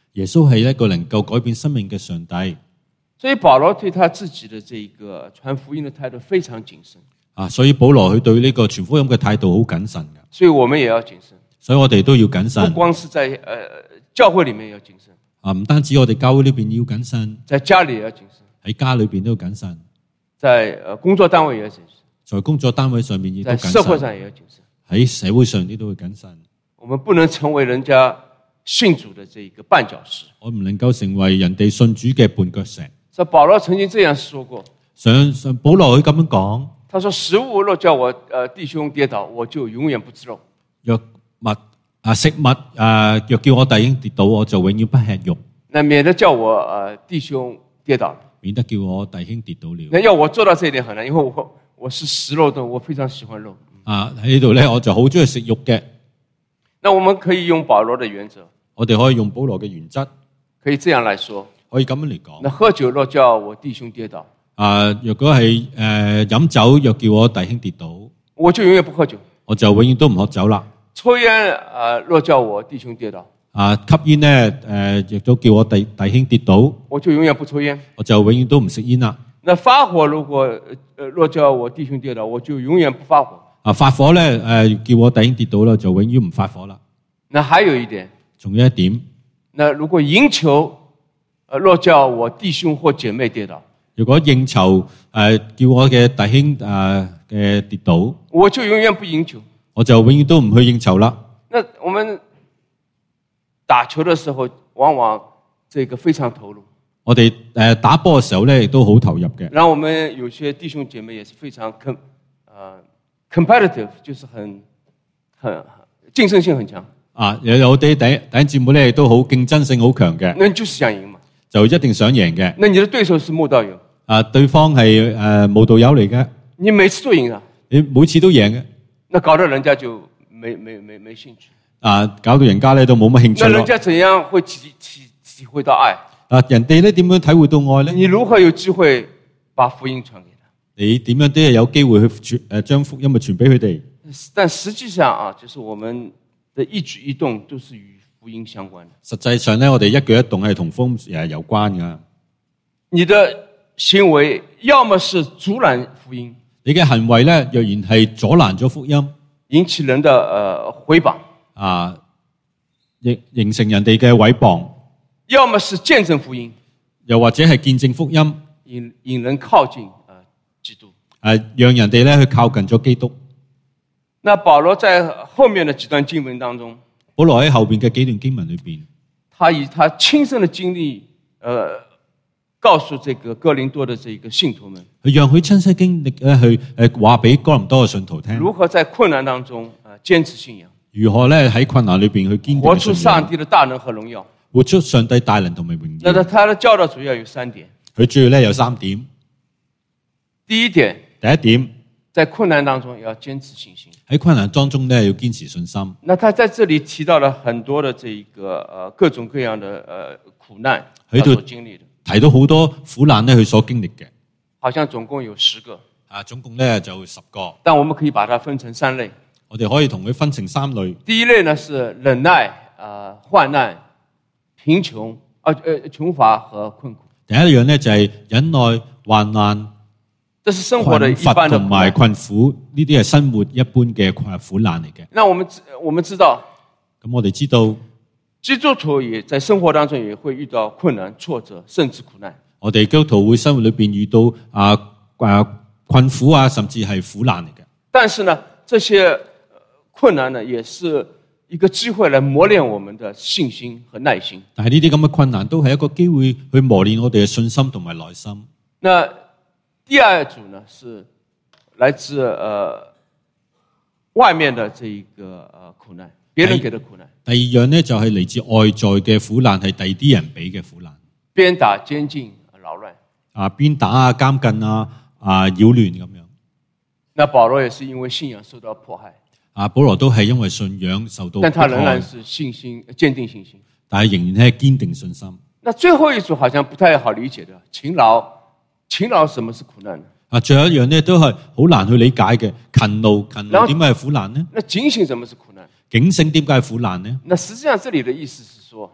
耶穌係一個能夠改變生命嘅上帝。 所以保羅對他自己的這個傳福音的態度非常謹慎。 啊，所以保羅佢對呢個傳福音嘅態度好謹慎嘅。 所以我們也要謹慎。 所以我哋都要謹慎。 不光是在呃教會裡面要謹慎。 啊，唔單止我哋教會呢邊要謹慎， 在家裡也要謹慎。 喺家裏邊都要謹慎。 在呃工作單位也要謹慎。在工作單位上面亦都謹慎。 在社會上也要謹慎。喺社會上呢都會謹慎。 我們不能成為人家信主的這個絆腳石。 我唔能夠成為人哋信主嘅絆腳石。 所以保羅曾經這樣說過。 上上保羅佢咁樣講。 他說：食物若叫我呃弟兄跌倒，我就永遠不吃肉。 若物啊食物啊若叫我弟兄跌倒，我就永遠不吃肉。那免得叫我呃弟兄跌倒。 免得叫我弟兄跌倒了。 那要我做到這一點很難，因為我我是食肉的，我非常喜歡肉。 啊喺呢度咧，我就好中意食肉嘅。 那我們可以用保羅的原則。 我哋可以用保羅嘅原則， 可以這樣來說。 可以咁樣嚟講。 那喝酒若叫我弟兄跌倒。 啊！若果係誒飲酒，若叫我弟兄跌倒， 我就永遠不喝酒， 我就永遠都唔喝酒啦。 抽煙啊，若叫我弟兄跌倒， 啊吸煙咧誒，亦都叫我弟弟兄跌倒， 我就永遠不抽煙， 我就永遠都唔食煙啦。 那發火如果誒若叫我弟兄跌倒，我就永遠不發火。啊發火咧誒叫我弟兄跌倒啦，就永遠唔發火啦。 那還有一點， 仲有一點， 那如果飲酒，誒若叫我弟兄或姐妹跌倒。 如果應酬誒、呃、叫我嘅弟兄誒嘅、呃、跌倒， 我就永遠不應酬， 我就永遠都唔去應酬啦。 那我們打球的時候，往往這個非常投入。我哋誒打波嘅時候咧，亦都好投入嘅。 然後我們有些弟兄姐妹也是非常 com 啊 competitive，就是很很競爭性很強。 啊，有有啲弟弟兄姊妹咧都好競爭性好強嘅。 那就是想贏嘛， 就一定想贏嘅。 那你的對手是慕道友。 啊，對方係誒慕道友嚟嘅， 你每次都贏啊， 你每次都贏嘅， 那搞到人家就沒沒沒沒興趣。啊， 搞到人家咧都冇乜興趣。 那人家怎樣會體體體會到愛？ 啊，人哋咧點樣體會到愛咧？ 你如何有機會把福音傳給他？ 你點樣都係有機會去傳誒將福音咪傳俾佢哋？ 但實際上啊，就是我們的一舉一動都是與福音相關的。 實際上咧，我哋一舉一動係同福音誒有關㗎。 你的行為要麼是阻攔福音， 你嘅行為咧，若然係阻攔咗福音， 引起人的呃毀謗啊，形形成人哋嘅毀謗； 要麼是見證福音， 又或者係見證福音， 引引人靠近啊基督， 誒，讓人哋咧去靠近咗基督。 那保羅在後面的幾段經文當中， 保羅喺後邊嘅幾段經文裏邊， 他以他親身的經歷，呃。告訴這個哥林多的這個信徒們， 佢讓佢親身經歷咧去誒話俾哥林多嘅信徒聽， 如何在困難當中啊堅持信仰， 如何咧喺困難裏邊去堅定信仰， 活出上帝的大能和榮耀， 活出上帝大能同埋榮耀。 那他的教導主要有三點， 佢主要咧有三點。 第一點， 第一點， 在困難當中要堅持信心， 喺困難當中咧要堅持信心。 那他在這裡提到了很多的這個呃各種各樣的呃苦難，他所經歷的。 提到好多苦難咧，佢所經歷嘅， 好像總共有十個， 啊，總共咧就十個。 但我們可以把它分成三類， 我哋可以同佢分成三類。 第一類呢是忍耐、啊、呃、患難、貧窮啊、呃窮乏和困苦。 第一樣咧就係忍耐、患難， 這是生活的一般的同埋困苦，呢啲係生活一般嘅苦難嚟嘅。 那我們我們知道， 咁我哋知道。 基督徒也在生活當中也會遇到困難、挫折，甚至苦難。 我哋基督徒會生活裏邊遇到啊啊困苦啊，甚至係苦難嚟嘅。 但是呢，這些困難呢，也是一個機會來磨練我們的信心和耐心。 但係呢啲咁嘅困難都係一個機會去磨練我哋嘅信心同埋耐心。 那第二組呢，是來自呃外面的這一個呃苦難。別人給的苦難。第二樣呢，就係嚟自外在嘅苦難，係第二啲人俾嘅苦難。 鞭打、監禁、擾亂。啊， 鞭打啊、監禁啊、啊擾亂咁樣。 那保羅也是因為信仰受到迫害。 啊，保羅都係因為信仰受到迫害。 但他仍然是信心堅定信心。 但係仍然係堅定信心。 那最後一組好像不太好理解的，勤勞。勤勞什麼是苦難呢？ 啊，最後一樣呢，都係好難去理解嘅。勤勞，勤勞點解係苦難呢？ 那警醒什麼是苦難？ 警醒點解係苦難呢？ 那實際上這裡的意思是說，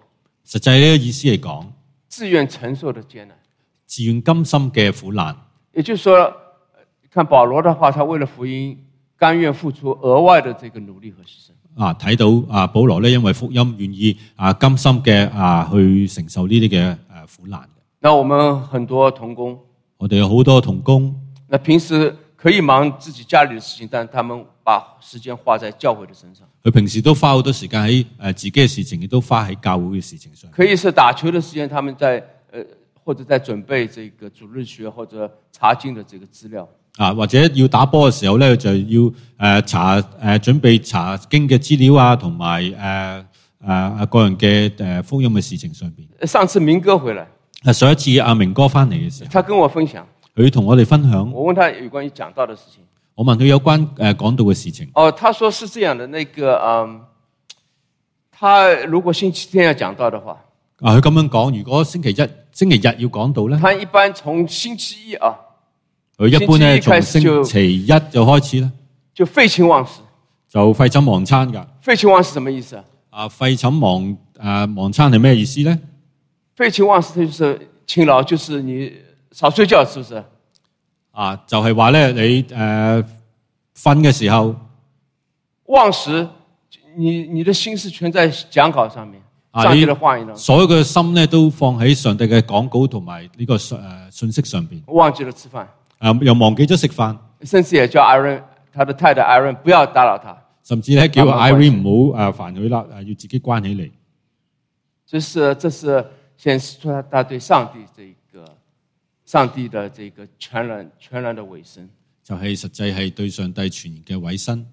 實際呢個意思嚟講， 自願承受的艱難， 自願甘心嘅苦難。 也就是說，看保羅的話，他為了福音，甘願付出額外的這個努力和犧牲。 啊，睇到啊，保羅咧因為福音願意啊甘心嘅啊去承受呢啲嘅誒苦難。 那我們很多同工， 我哋有好多同工， 那平時可以忙自己家裏的事情，但他們把時間花在教會的身上。 佢平時都花好多時間喺誒自己嘅事情，亦都花喺教會嘅事情上。 可以是打球的時間，他們在呃或者在準備這個主日學或者查經的這個資料。 啊，或者要打波嘅時候咧，就要誒、呃、查誒、呃、準備查經嘅資料啊，同埋誒誒誒個人嘅誒福音嘅事情上邊。 上次明哥回來， 啊上一次阿明哥翻嚟嘅時候， 他跟我分享， 佢同我哋分享， 我問他有關於講道的事情， 我問佢有關誒講道嘅事情。 哦，他說是這樣的，那個嗯，他如果星期天要講道的話， 啊，佢咁樣講，如果星期一、星期日要講道咧， 他一般從星期一啊。 佢一般咧從星期一就開始咧， 就廢寢忘食， 就廢寢忘餐㗎。 廢寢忘食什麼意思啊？ 啊，廢寢忘誒忘餐係咩意思咧？ 廢寢忘食就是勤勞，就是你少睡覺，是不是？ 啊，就係話咧，你誒瞓嘅時候忘食，你你的心是全在講稿上面，上帝的話語上， 所有嘅心咧都放喺上帝嘅講稿同埋呢個誒信息上邊。 忘記了吃飯。 啊！又忘記咗食飯， 甚至也叫 Irene， 他的太太 Irene 不要打擾他， 甚至咧叫 Irene 唔好誒煩佢啦，要自己關起嚟。 這是這是顯示出他對上帝這個上帝的這個全然全然的委身， 就係實際係對上帝全然嘅委身。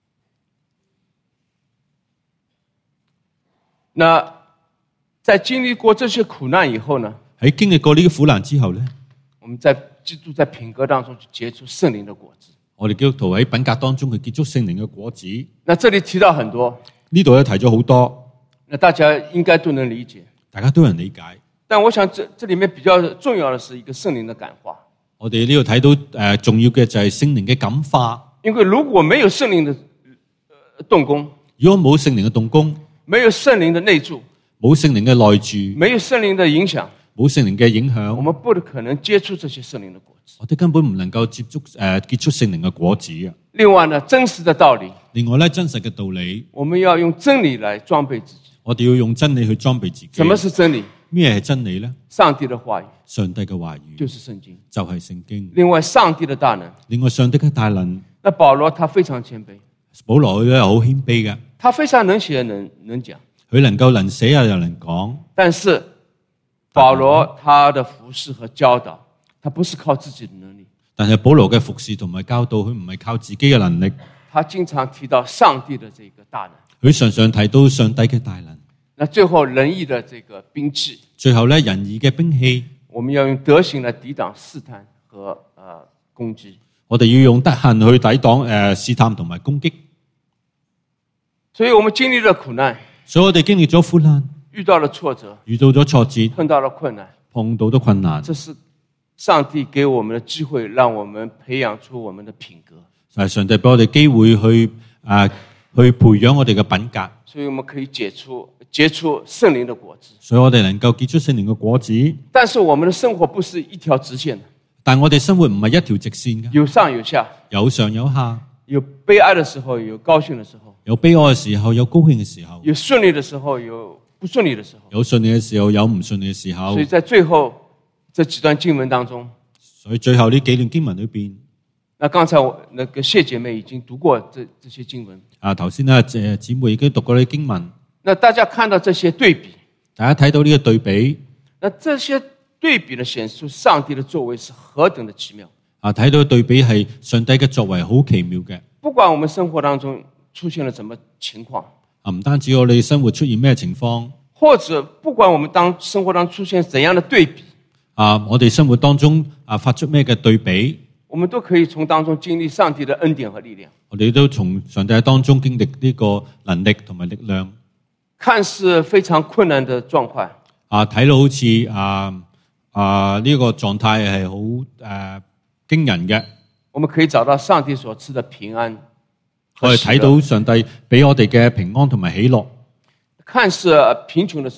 那在經歷過這些苦難以後呢？ 喺經歷過呢啲苦難之後咧， 我們在基督在品格當中去結出聖靈的果子。 我哋基督徒喺品格當中去結出聖靈嘅果子。 那這裡提到很多， 呢度咧提咗好多， 那大家應該都能理解， 大家都能理解。 但我想這這裡面比較重要的是一個聖靈的感化。 我哋呢度睇到誒、呃、重要嘅就係聖靈嘅感化。 因為如果沒有聖靈的動工， 如果冇聖靈嘅動工， 沒有聖靈的內住， 冇聖靈嘅內住， 沒有聖靈的影響， 冇聖靈嘅影響， 我們不可能接觸這些聖靈的果子。 我哋根本唔能夠接觸誒、呃、結出聖靈嘅果子啊！ 另外呢，真實的道理， 另外咧真實嘅道理， 我們要用真理來裝備自己。 我哋要用真理去裝備自己。 什麼是真理？ 咩係真理咧？ 上帝的話語， 上帝嘅話語就是聖經， 就係聖經。 另外，上帝的大能， 另外上帝嘅大能。 那保羅他非常謙卑， 保羅咧好謙卑嘅， 他非常能寫能能講， 佢能夠能寫又能講。 但是保羅他的服事和教導，他不是靠自己的能力。 但係保羅嘅服事同埋教導，佢唔係靠自己嘅能力。 他經常提到上帝的這個大能， 佢常常提到上帝嘅大能。 那最後仁義的這個兵器， 最後咧仁義嘅兵器， 我們要用德行來抵擋試探和呃攻擊。我哋要用德行去抵擋誒試探同埋攻擊。 所以我們經歷了苦難， 所以我哋經歷咗苦難， 遇到了挫折， 遇到咗挫折， 碰到了困難， 碰到咗困難。 這是上帝給我們的機會，讓我們培養出我們的品格。 係上帝俾我哋機會去啊去培養我哋嘅品格， 所以我們可以結出結出聖靈的果子。 所以我哋能夠結出聖靈嘅果子。 但是我們的生活不是一條直線的， 但我哋生活唔係一條直線嘅， 有上有下， 有上有下， 有悲哀的時候，有高興的時候， 有悲哀嘅時候，有高興嘅時候， 有順利的時候，有不順利的時候， 有順利嘅時候，有唔順利嘅時候。 所以在最後這幾段經文當中， 所以最後呢幾段經文裏邊， 那剛才我那個謝姐妹已經讀過這這些經文。 啊，頭先呢姐姊妹已經讀過呢啲經文。 那大家看到這些對比， 大家睇到呢個對比， 那這些對比呢，顯示出上帝的作為是何等的奇妙。 啊，睇到對比係上帝嘅作為好奇妙嘅。 不管我們生活當中出現了什麼情況， 啊，唔單止我哋生活出現咩情況， 或者不管我們當生活當中出現怎樣的對比， 啊，我哋生活當中啊發出咩嘅對比， 我們都可以從當中經歷上帝的恩典和力量。 我哋都從上帝當中經歷呢個能力同埋力量。 看似非常困難的狀況， 啊，睇到好似啊啊呢個狀態係好誒驚人嘅。 我們可以找到上帝所賜的平安。 我哋睇到上帝俾我哋嘅平安同埋喜樂。 看似貧窮的時候，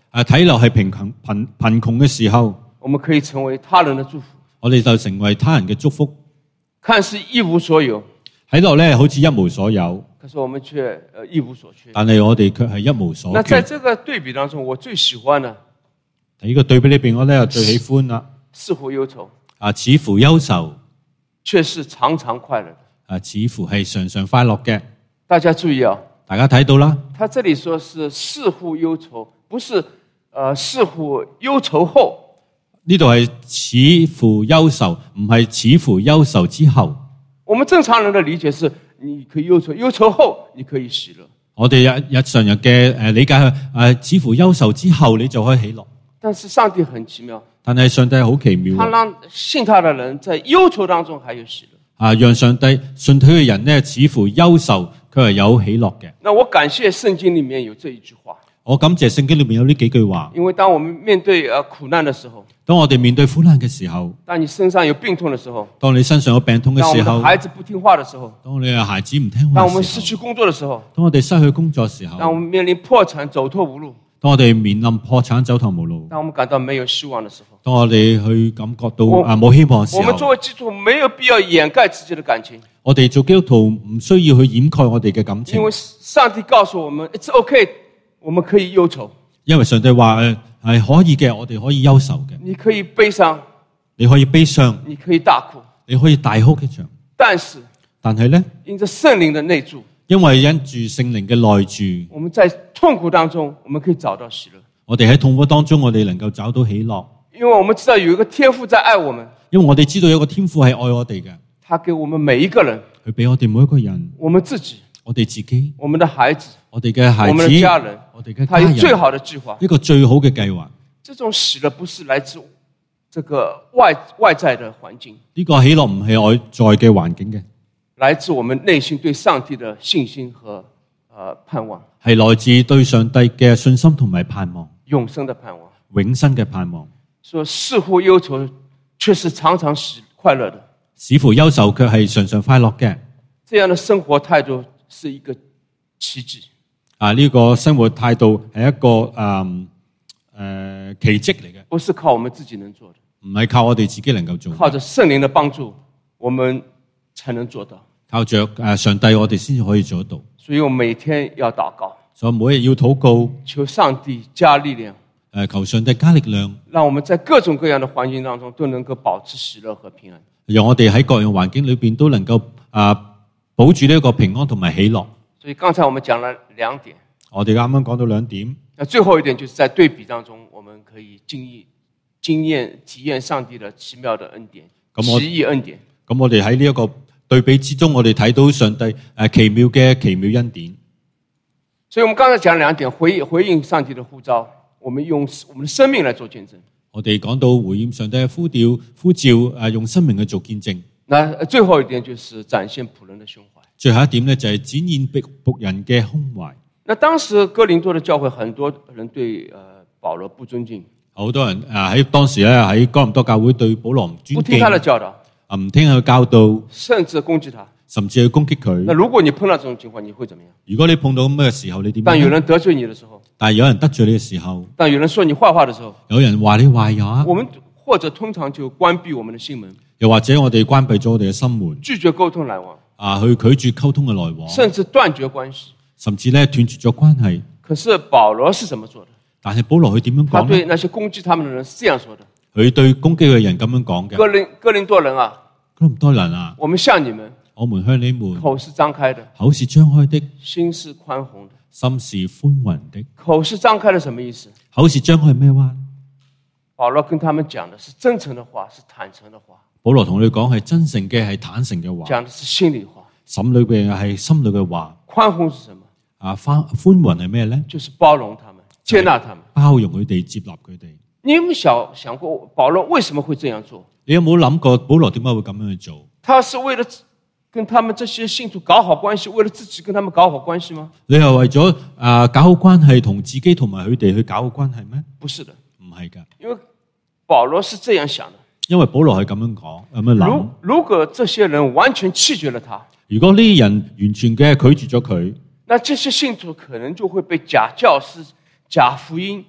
啊睇落係貧窮貧貧窮嘅時候， 我們可以成為他人的祝福。 我哋就成為他人嘅祝福。 看似一無所有， 睇落咧好似一無所有， 可是我們卻呃一無所缺。 但係我哋卻係一無所缺。 那在這個對比當中，我最喜歡的， 喺個對比裏邊，我咧最喜歡啦。 似乎憂愁， 啊，似乎憂愁， 卻是常常快樂的。 啊，似乎係常常快樂嘅。 大家注意啊， 大家睇到啦。 他這裡說是似乎憂愁，不是呃似乎憂愁後。 呢度係似乎憂愁，唔係似乎憂愁之後。 我們正常人的理解是，你可以憂愁，憂愁後你可以喜樂。 我哋日日常人嘅誒理解係誒，似乎憂愁之後你就可以喜樂。 但是上帝很奇妙， 但係上帝好奇妙， 他讓信他的人在憂愁當中還有喜樂。啊， 讓上帝信佢嘅人呢，似乎憂愁佢係有喜樂嘅。 那我感謝聖經裡面有這一句話。 我感謝聖經裏面有呢幾句話。 因為當我們面對呃苦難的時候， 當我哋面對苦難嘅時候， 當你身上有病痛的時候， 當你身上有病痛嘅時候， 當我們的孩子不聽話的時候， 當你嘅孩子唔聽話， 當我們失去工作的時候， 當我哋失去工作嘅時候， 當我們面臨破產走投無路， 當我哋面臨破產走投無路， 當我們感到沒有希望的時候， 當我哋去感覺到啊冇希望嘅時候， 我們作為基督徒沒有必要掩蓋自己的感情。 我哋做基督徒唔需要去掩蓋我哋嘅感情， 因為上帝告訴我們 ，It's okay， 我們可以憂愁。 因為上帝話誒係可以嘅，我哋可以憂愁嘅。 你可以悲傷， 你可以悲傷， 你可以大哭， 你可以大哭一場。 但是， 但係咧， 因着聖靈的內住， 因為因住聖靈嘅內住， 我們在痛苦當中，我們可以找到喜樂。 我哋喺痛苦當中，我哋能夠找到喜樂。 因為我們知道有一個天父在愛我們， 因為我哋知道有一個天父係愛我哋嘅， 他給我們每一個人， 佢俾我哋每一個人， 我們自己， 我哋自己， 我們的孩子， 我哋嘅孩子， 我們的家人， 我哋嘅家他有人， 最好的計劃， 一個最好嘅計劃。 這種喜樂不是來自這個外外在的環境， 呢個喜樂唔係外在嘅環境嘅， 來自我們內心對上帝的信心和呃盼望， 係來自對上帝嘅信心同埋盼望， 永生的盼望， 永生嘅盼望。 說似乎憂愁，卻是常常喜快樂的。 似乎憂愁，卻係常常快樂嘅。 這樣的生活態度是一個奇蹟。 啊，呢、這個生活態度係一個誒誒、嗯呃、奇蹟嚟嘅， 不是靠我們自己能做的， 唔係靠我哋自己能夠做的， 靠着聖靈的幫助，我們才能做到。 靠着誒上帝，我哋先至可以做得到。 所以我每天要禱告， 所以每日要禱告， 求上帝加力量。 誒求上帝加力量， 讓我們在各種各樣的環境當中都能夠保持喜樂和平安。 讓我哋喺各樣環境裏邊都能夠啊保住呢一個平安同埋喜樂。 所以剛才我們講了兩點， 我哋啱啱講到兩點。 那最後一點就是在對比當中，我們可以經歷、經驗、體驗上帝的奇妙的恩典、奇異恩典。 咁我哋喺呢一個對比之中，我哋睇到上帝誒奇妙嘅奇妙恩典。 所以我們剛才講了兩點，回回應上帝的呼召。我們用我們的生命來做見證。我哋講到回應上帝嘅呼調呼召，誒用生命去做見證。那最後一點就是展現僕人的胸懷。最後一點呢，就係展現僕人嘅胸懷。那當時哥林多的教會，很多人對誒保羅不尊敬。好多人誒喺當時咧喺哥林多教會對保羅唔尊敬，不聽他的教導，啊唔聽佢嘅教導，甚至攻擊他。甚至去攻擊佢。那如果你碰到這種情況，你會怎麼樣？如果你碰到咁嘅時候，你點？當有人得罪你的時候，但係有人得罪你嘅時候，當有人說你壞話的時候，有人話你壞話，我們或者通常就關閉我們的心門，又或者我哋關閉咗我哋嘅心門，拒絕溝通來往，啊去拒絕溝通嘅來往，甚至斷絕關係，甚至咧斷絕咗關係。可是保羅是怎麼做的？但係保羅佢點樣講？他對那些攻擊他們的人是這樣說的。佢對攻擊嘅人咁樣講嘅。哥林哥林多人啊，哥林多人啊，我們向你們。我們向你們口是張開的，口是張開的，心是寬宏的，心是寬宏的。口是張開的什麼意思？口是張開咩話？保羅跟他們講的是真誠的話，是坦誠的話。保羅同佢講係真誠嘅，係坦誠嘅話。講的是心裏話，心裏邊係心裏嘅話。寬宏是什麼？啊，寬寬宏係咩咧？就是包容他們，接納他們，包容佢哋，接納佢哋。你有冇想想過保羅為什麼會這樣做？你有冇諗過保羅點解會咁樣去做？他是為了跟他們這些信徒搞好關係，為了自己跟他們搞好關係嗎？你係為咗啊搞好關係，同自己同埋佢哋去搞好關係咩？不是的，唔係噶。因為保羅是這樣想的。因為保羅係咁樣講，咁樣諗。如如果這些人完全棄絕了他，如果呢啲人完全嘅拒絕咗佢，那這些信徒可能就會被假教師、假福音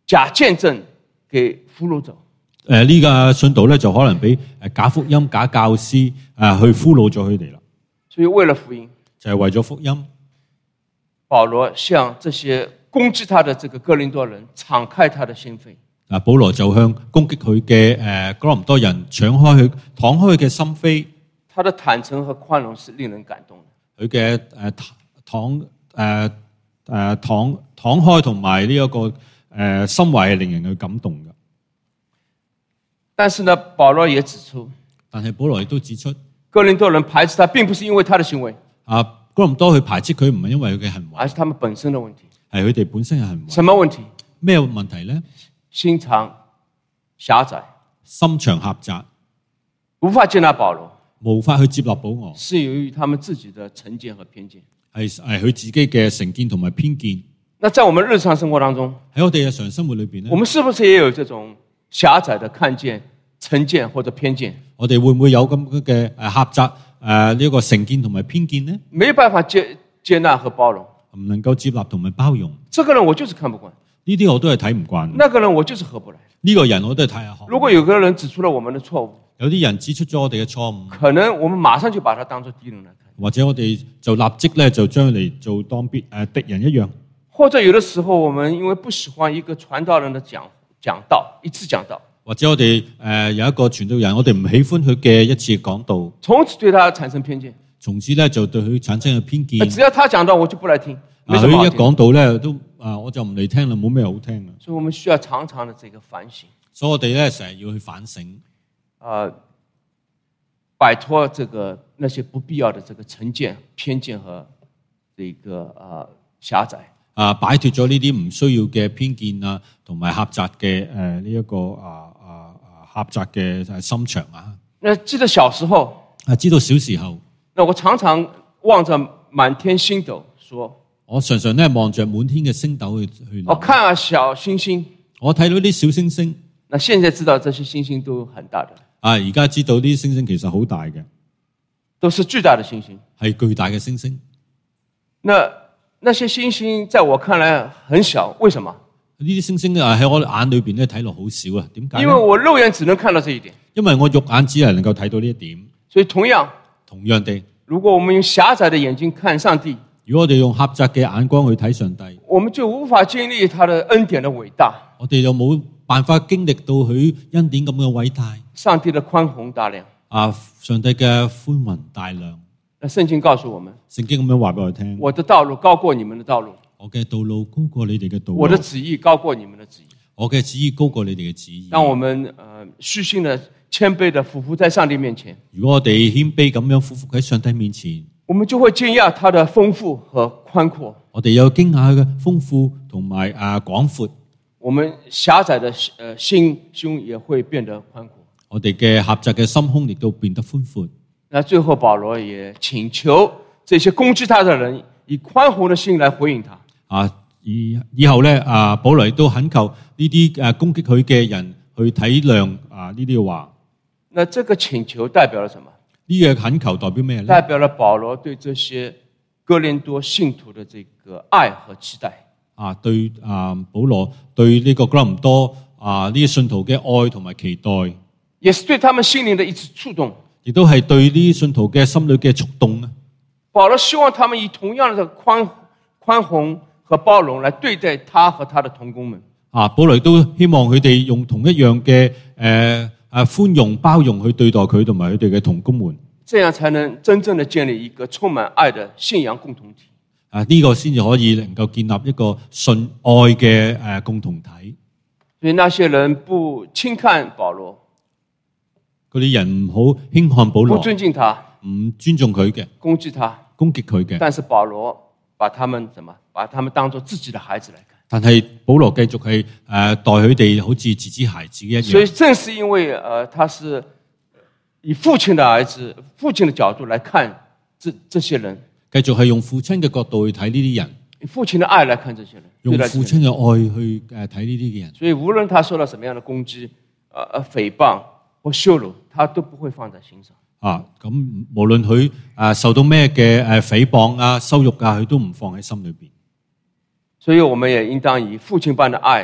假見證給俘虜走。 誒呢個信徒咧就可能俾誒假福音、假教師誒去俘虜咗佢哋啦。 所以為了福音， 就係為咗福音， 保羅向這些攻擊他的這個哥林多人敞開他的心扉。 啊，保羅就向攻擊佢嘅誒哥林多人敞開佢、敞開佢嘅心扉。 他的坦誠和寬容是令人感動的。 佢嘅誒敞誒誒敞敞開同埋呢一個誒、呃、心懷係令人去感動嘅。 但是呢，保羅也指出， 但係保羅亦都指出， 哥林多人排斥他，並不是因為他的行為。 啊，哥林多去排斥佢唔係因為佢嘅行為， 而是他們本身的問題。 係佢哋本身嘅行為。 什麼問題？ 咩問題咧？ 心腸狹窄， 心腸狹窄， 無法接納保羅， 無法去接納保羅， 是由於他們自己的成見和偏見。 係係佢自己嘅成見同埋偏見。 那在我們日常生活當中， 喺我哋日常生活裏邊咧， 我們是不是也有這種狹窄的看見、成見或者偏見？ 我哋會唔會有咁嘅誒狹窄誒呢個成見同埋偏見呢？ 沒有辦法接接納和包容， 唔能夠接納同埋包容。 這個人我就是看不慣， 呢啲我都係睇唔慣。 那個人我就是合不來。 呢個人我都係睇下學。 如果有個人指出了我們的錯誤， 有啲人指出咗我哋嘅錯誤， 可能我們馬上就把他當作敵人來看， 或者我哋就立即咧就將佢嚟做當別誒敵人一樣。 或者有的時候我們因為不喜歡一個傳道人的講講道，一次講道， 或者我哋誒、呃、有一個傳道人，我哋唔喜歡佢嘅一次講道， 從此對他產生偏見， 從此咧就對佢產生嘅偏見。 只要他講道，我就不來聽。 啊，佢一講道咧都啊，我就唔嚟聽啦，冇咩好聽啦。 所以我們需要常常的這個反省。 所以我哋咧成日要去反省， 啊、呃，擺脫這個那些不必要的這個成見、偏見和這個啊狹窄。 啊，擺脫咗呢啲唔需要嘅偏見啊，同埋狹窄嘅誒呢一個啊啊啊狹窄嘅心腸啊。 那記得小時候啊，知道小時候， 那我常常望着滿天星斗說， 我常常咧望着滿天嘅星斗去去。 我看啊小星星， 我睇到啲小星星。 那現在知道這些星星都很大的。 啊，而家知道啲星星其實好大嘅， 都是巨大的星星， 係巨大嘅星星。 那那些星星在我看來很小，為什麼？ 呢啲星星啊喺我眼裏邊咧睇落好少啊，點解？ 因為我肉眼只能看到這一點， 因為我肉眼只係能夠睇到呢一點。 所以同樣， 同樣地， 如果我們用狹窄的眼睛看上帝， 如果我哋用狹窄嘅眼光去睇上帝， 我們就無法經歷他的恩典的偉大。 我哋就冇辦法經歷到佢恩典咁嘅偉大。 上帝的寬宏大量啊，上帝嘅寬宏大量。 那聖經告訴我們， 聖經咁樣話俾我聽， 我的道路高過你們的道路， 我嘅道路高過你哋嘅道路， 我的旨意高過你們的旨意， 我嘅旨意高過你哋嘅旨意。 當我們呃虛心的、謙卑的俯伏在上帝面前， 如果我哋謙卑咁樣俯伏喺上帝面前， 我們就會驚訝他的豐富和寬闊。 我哋有驚訝嘅豐富同埋啊廣闊。 我們狹窄的呃心胸也會變得寬闊。 我哋嘅狹窄嘅心胸亦都變得寬闊。 那最後保羅也請求這些攻擊他的人以寬宏的心來回應他。 啊，以以後咧啊，保羅亦都懇求呢啲誒攻擊佢嘅人去體諒啊呢啲話。 那這個請求代表了什麼？ 呢個懇求代表咩咧？ 代表了保羅對這些哥林多信徒的這個愛和期待。 啊，對啊，保羅對呢個哥林多啊呢啲信徒嘅愛同埋期待， 也是對他們心靈的一次觸動， 亦都係對呢啲信徒嘅心裏嘅觸動啊。 保羅希望他們以同樣的寬寬宏和包容來對待他和他的同工們。 啊，保羅亦都希望佢哋用同一樣嘅誒誒寬容包容去對待佢同埋佢哋嘅同工們， 這樣才能真正的建立一個充滿愛的信仰共同體。 啊，呢個先至可以能夠建立一個信愛嘅誒共同體。 所以那些人不輕看保羅， 嗰啲人唔好輕看保羅， 不尊敬他， 唔尊重佢嘅， 攻擊他， 攻擊佢嘅。 但是保羅把他們怎麼？把他們當作自己的孩子來看。 但係保羅繼續係誒待佢哋好似自己孩子一樣。 所以正是因為呃他是以父親的兒子、父親的角度來看這這些人， 繼續係用父親嘅角度去睇呢啲人， 以父親的愛來看這些人， 用父親嘅愛去誒睇呢啲嘅人。 所以無論他受到什麼樣的攻擊、呃呃誹謗或羞辱，他都不會放在心上。 啊，咁無論佢誒受到咩嘅誒誹謗啊、羞辱啊，佢都唔放喺心裏邊。 所以我們也應當以父親般的愛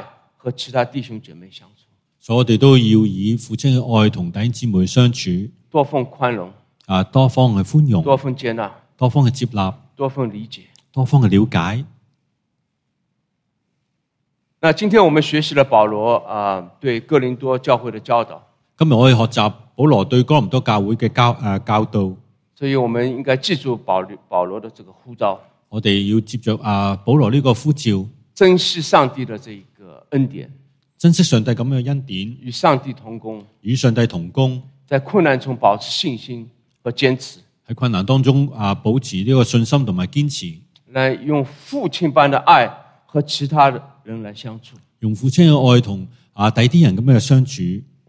和其他弟兄姐妹相處， 所以我哋都要以父親嘅愛同弟兄姊妹相處， 多份寬容， 啊，多方嘅寬容， 多份接納， 多方嘅接納， 多份理解。 多方嘅了解。 那今天我們學習了保羅啊、呃、對哥林多教會的教導， 今日我哋學習保羅對哥林多教會嘅教誒、呃、教導， 所以我們應該記住保保羅的這個呼召， 我哋要接着啊保羅呢個呼召， 珍惜上帝的這個恩典， 珍惜上帝咁樣嘅恩典， 與上帝同工， 與上帝同工， 在困難中保持信心和堅持， 喺困難當中啊保持呢個信心同埋堅持， 來用父親般的愛和其他人來相處， 用父親嘅愛同啊第啲人咁樣嘅相處。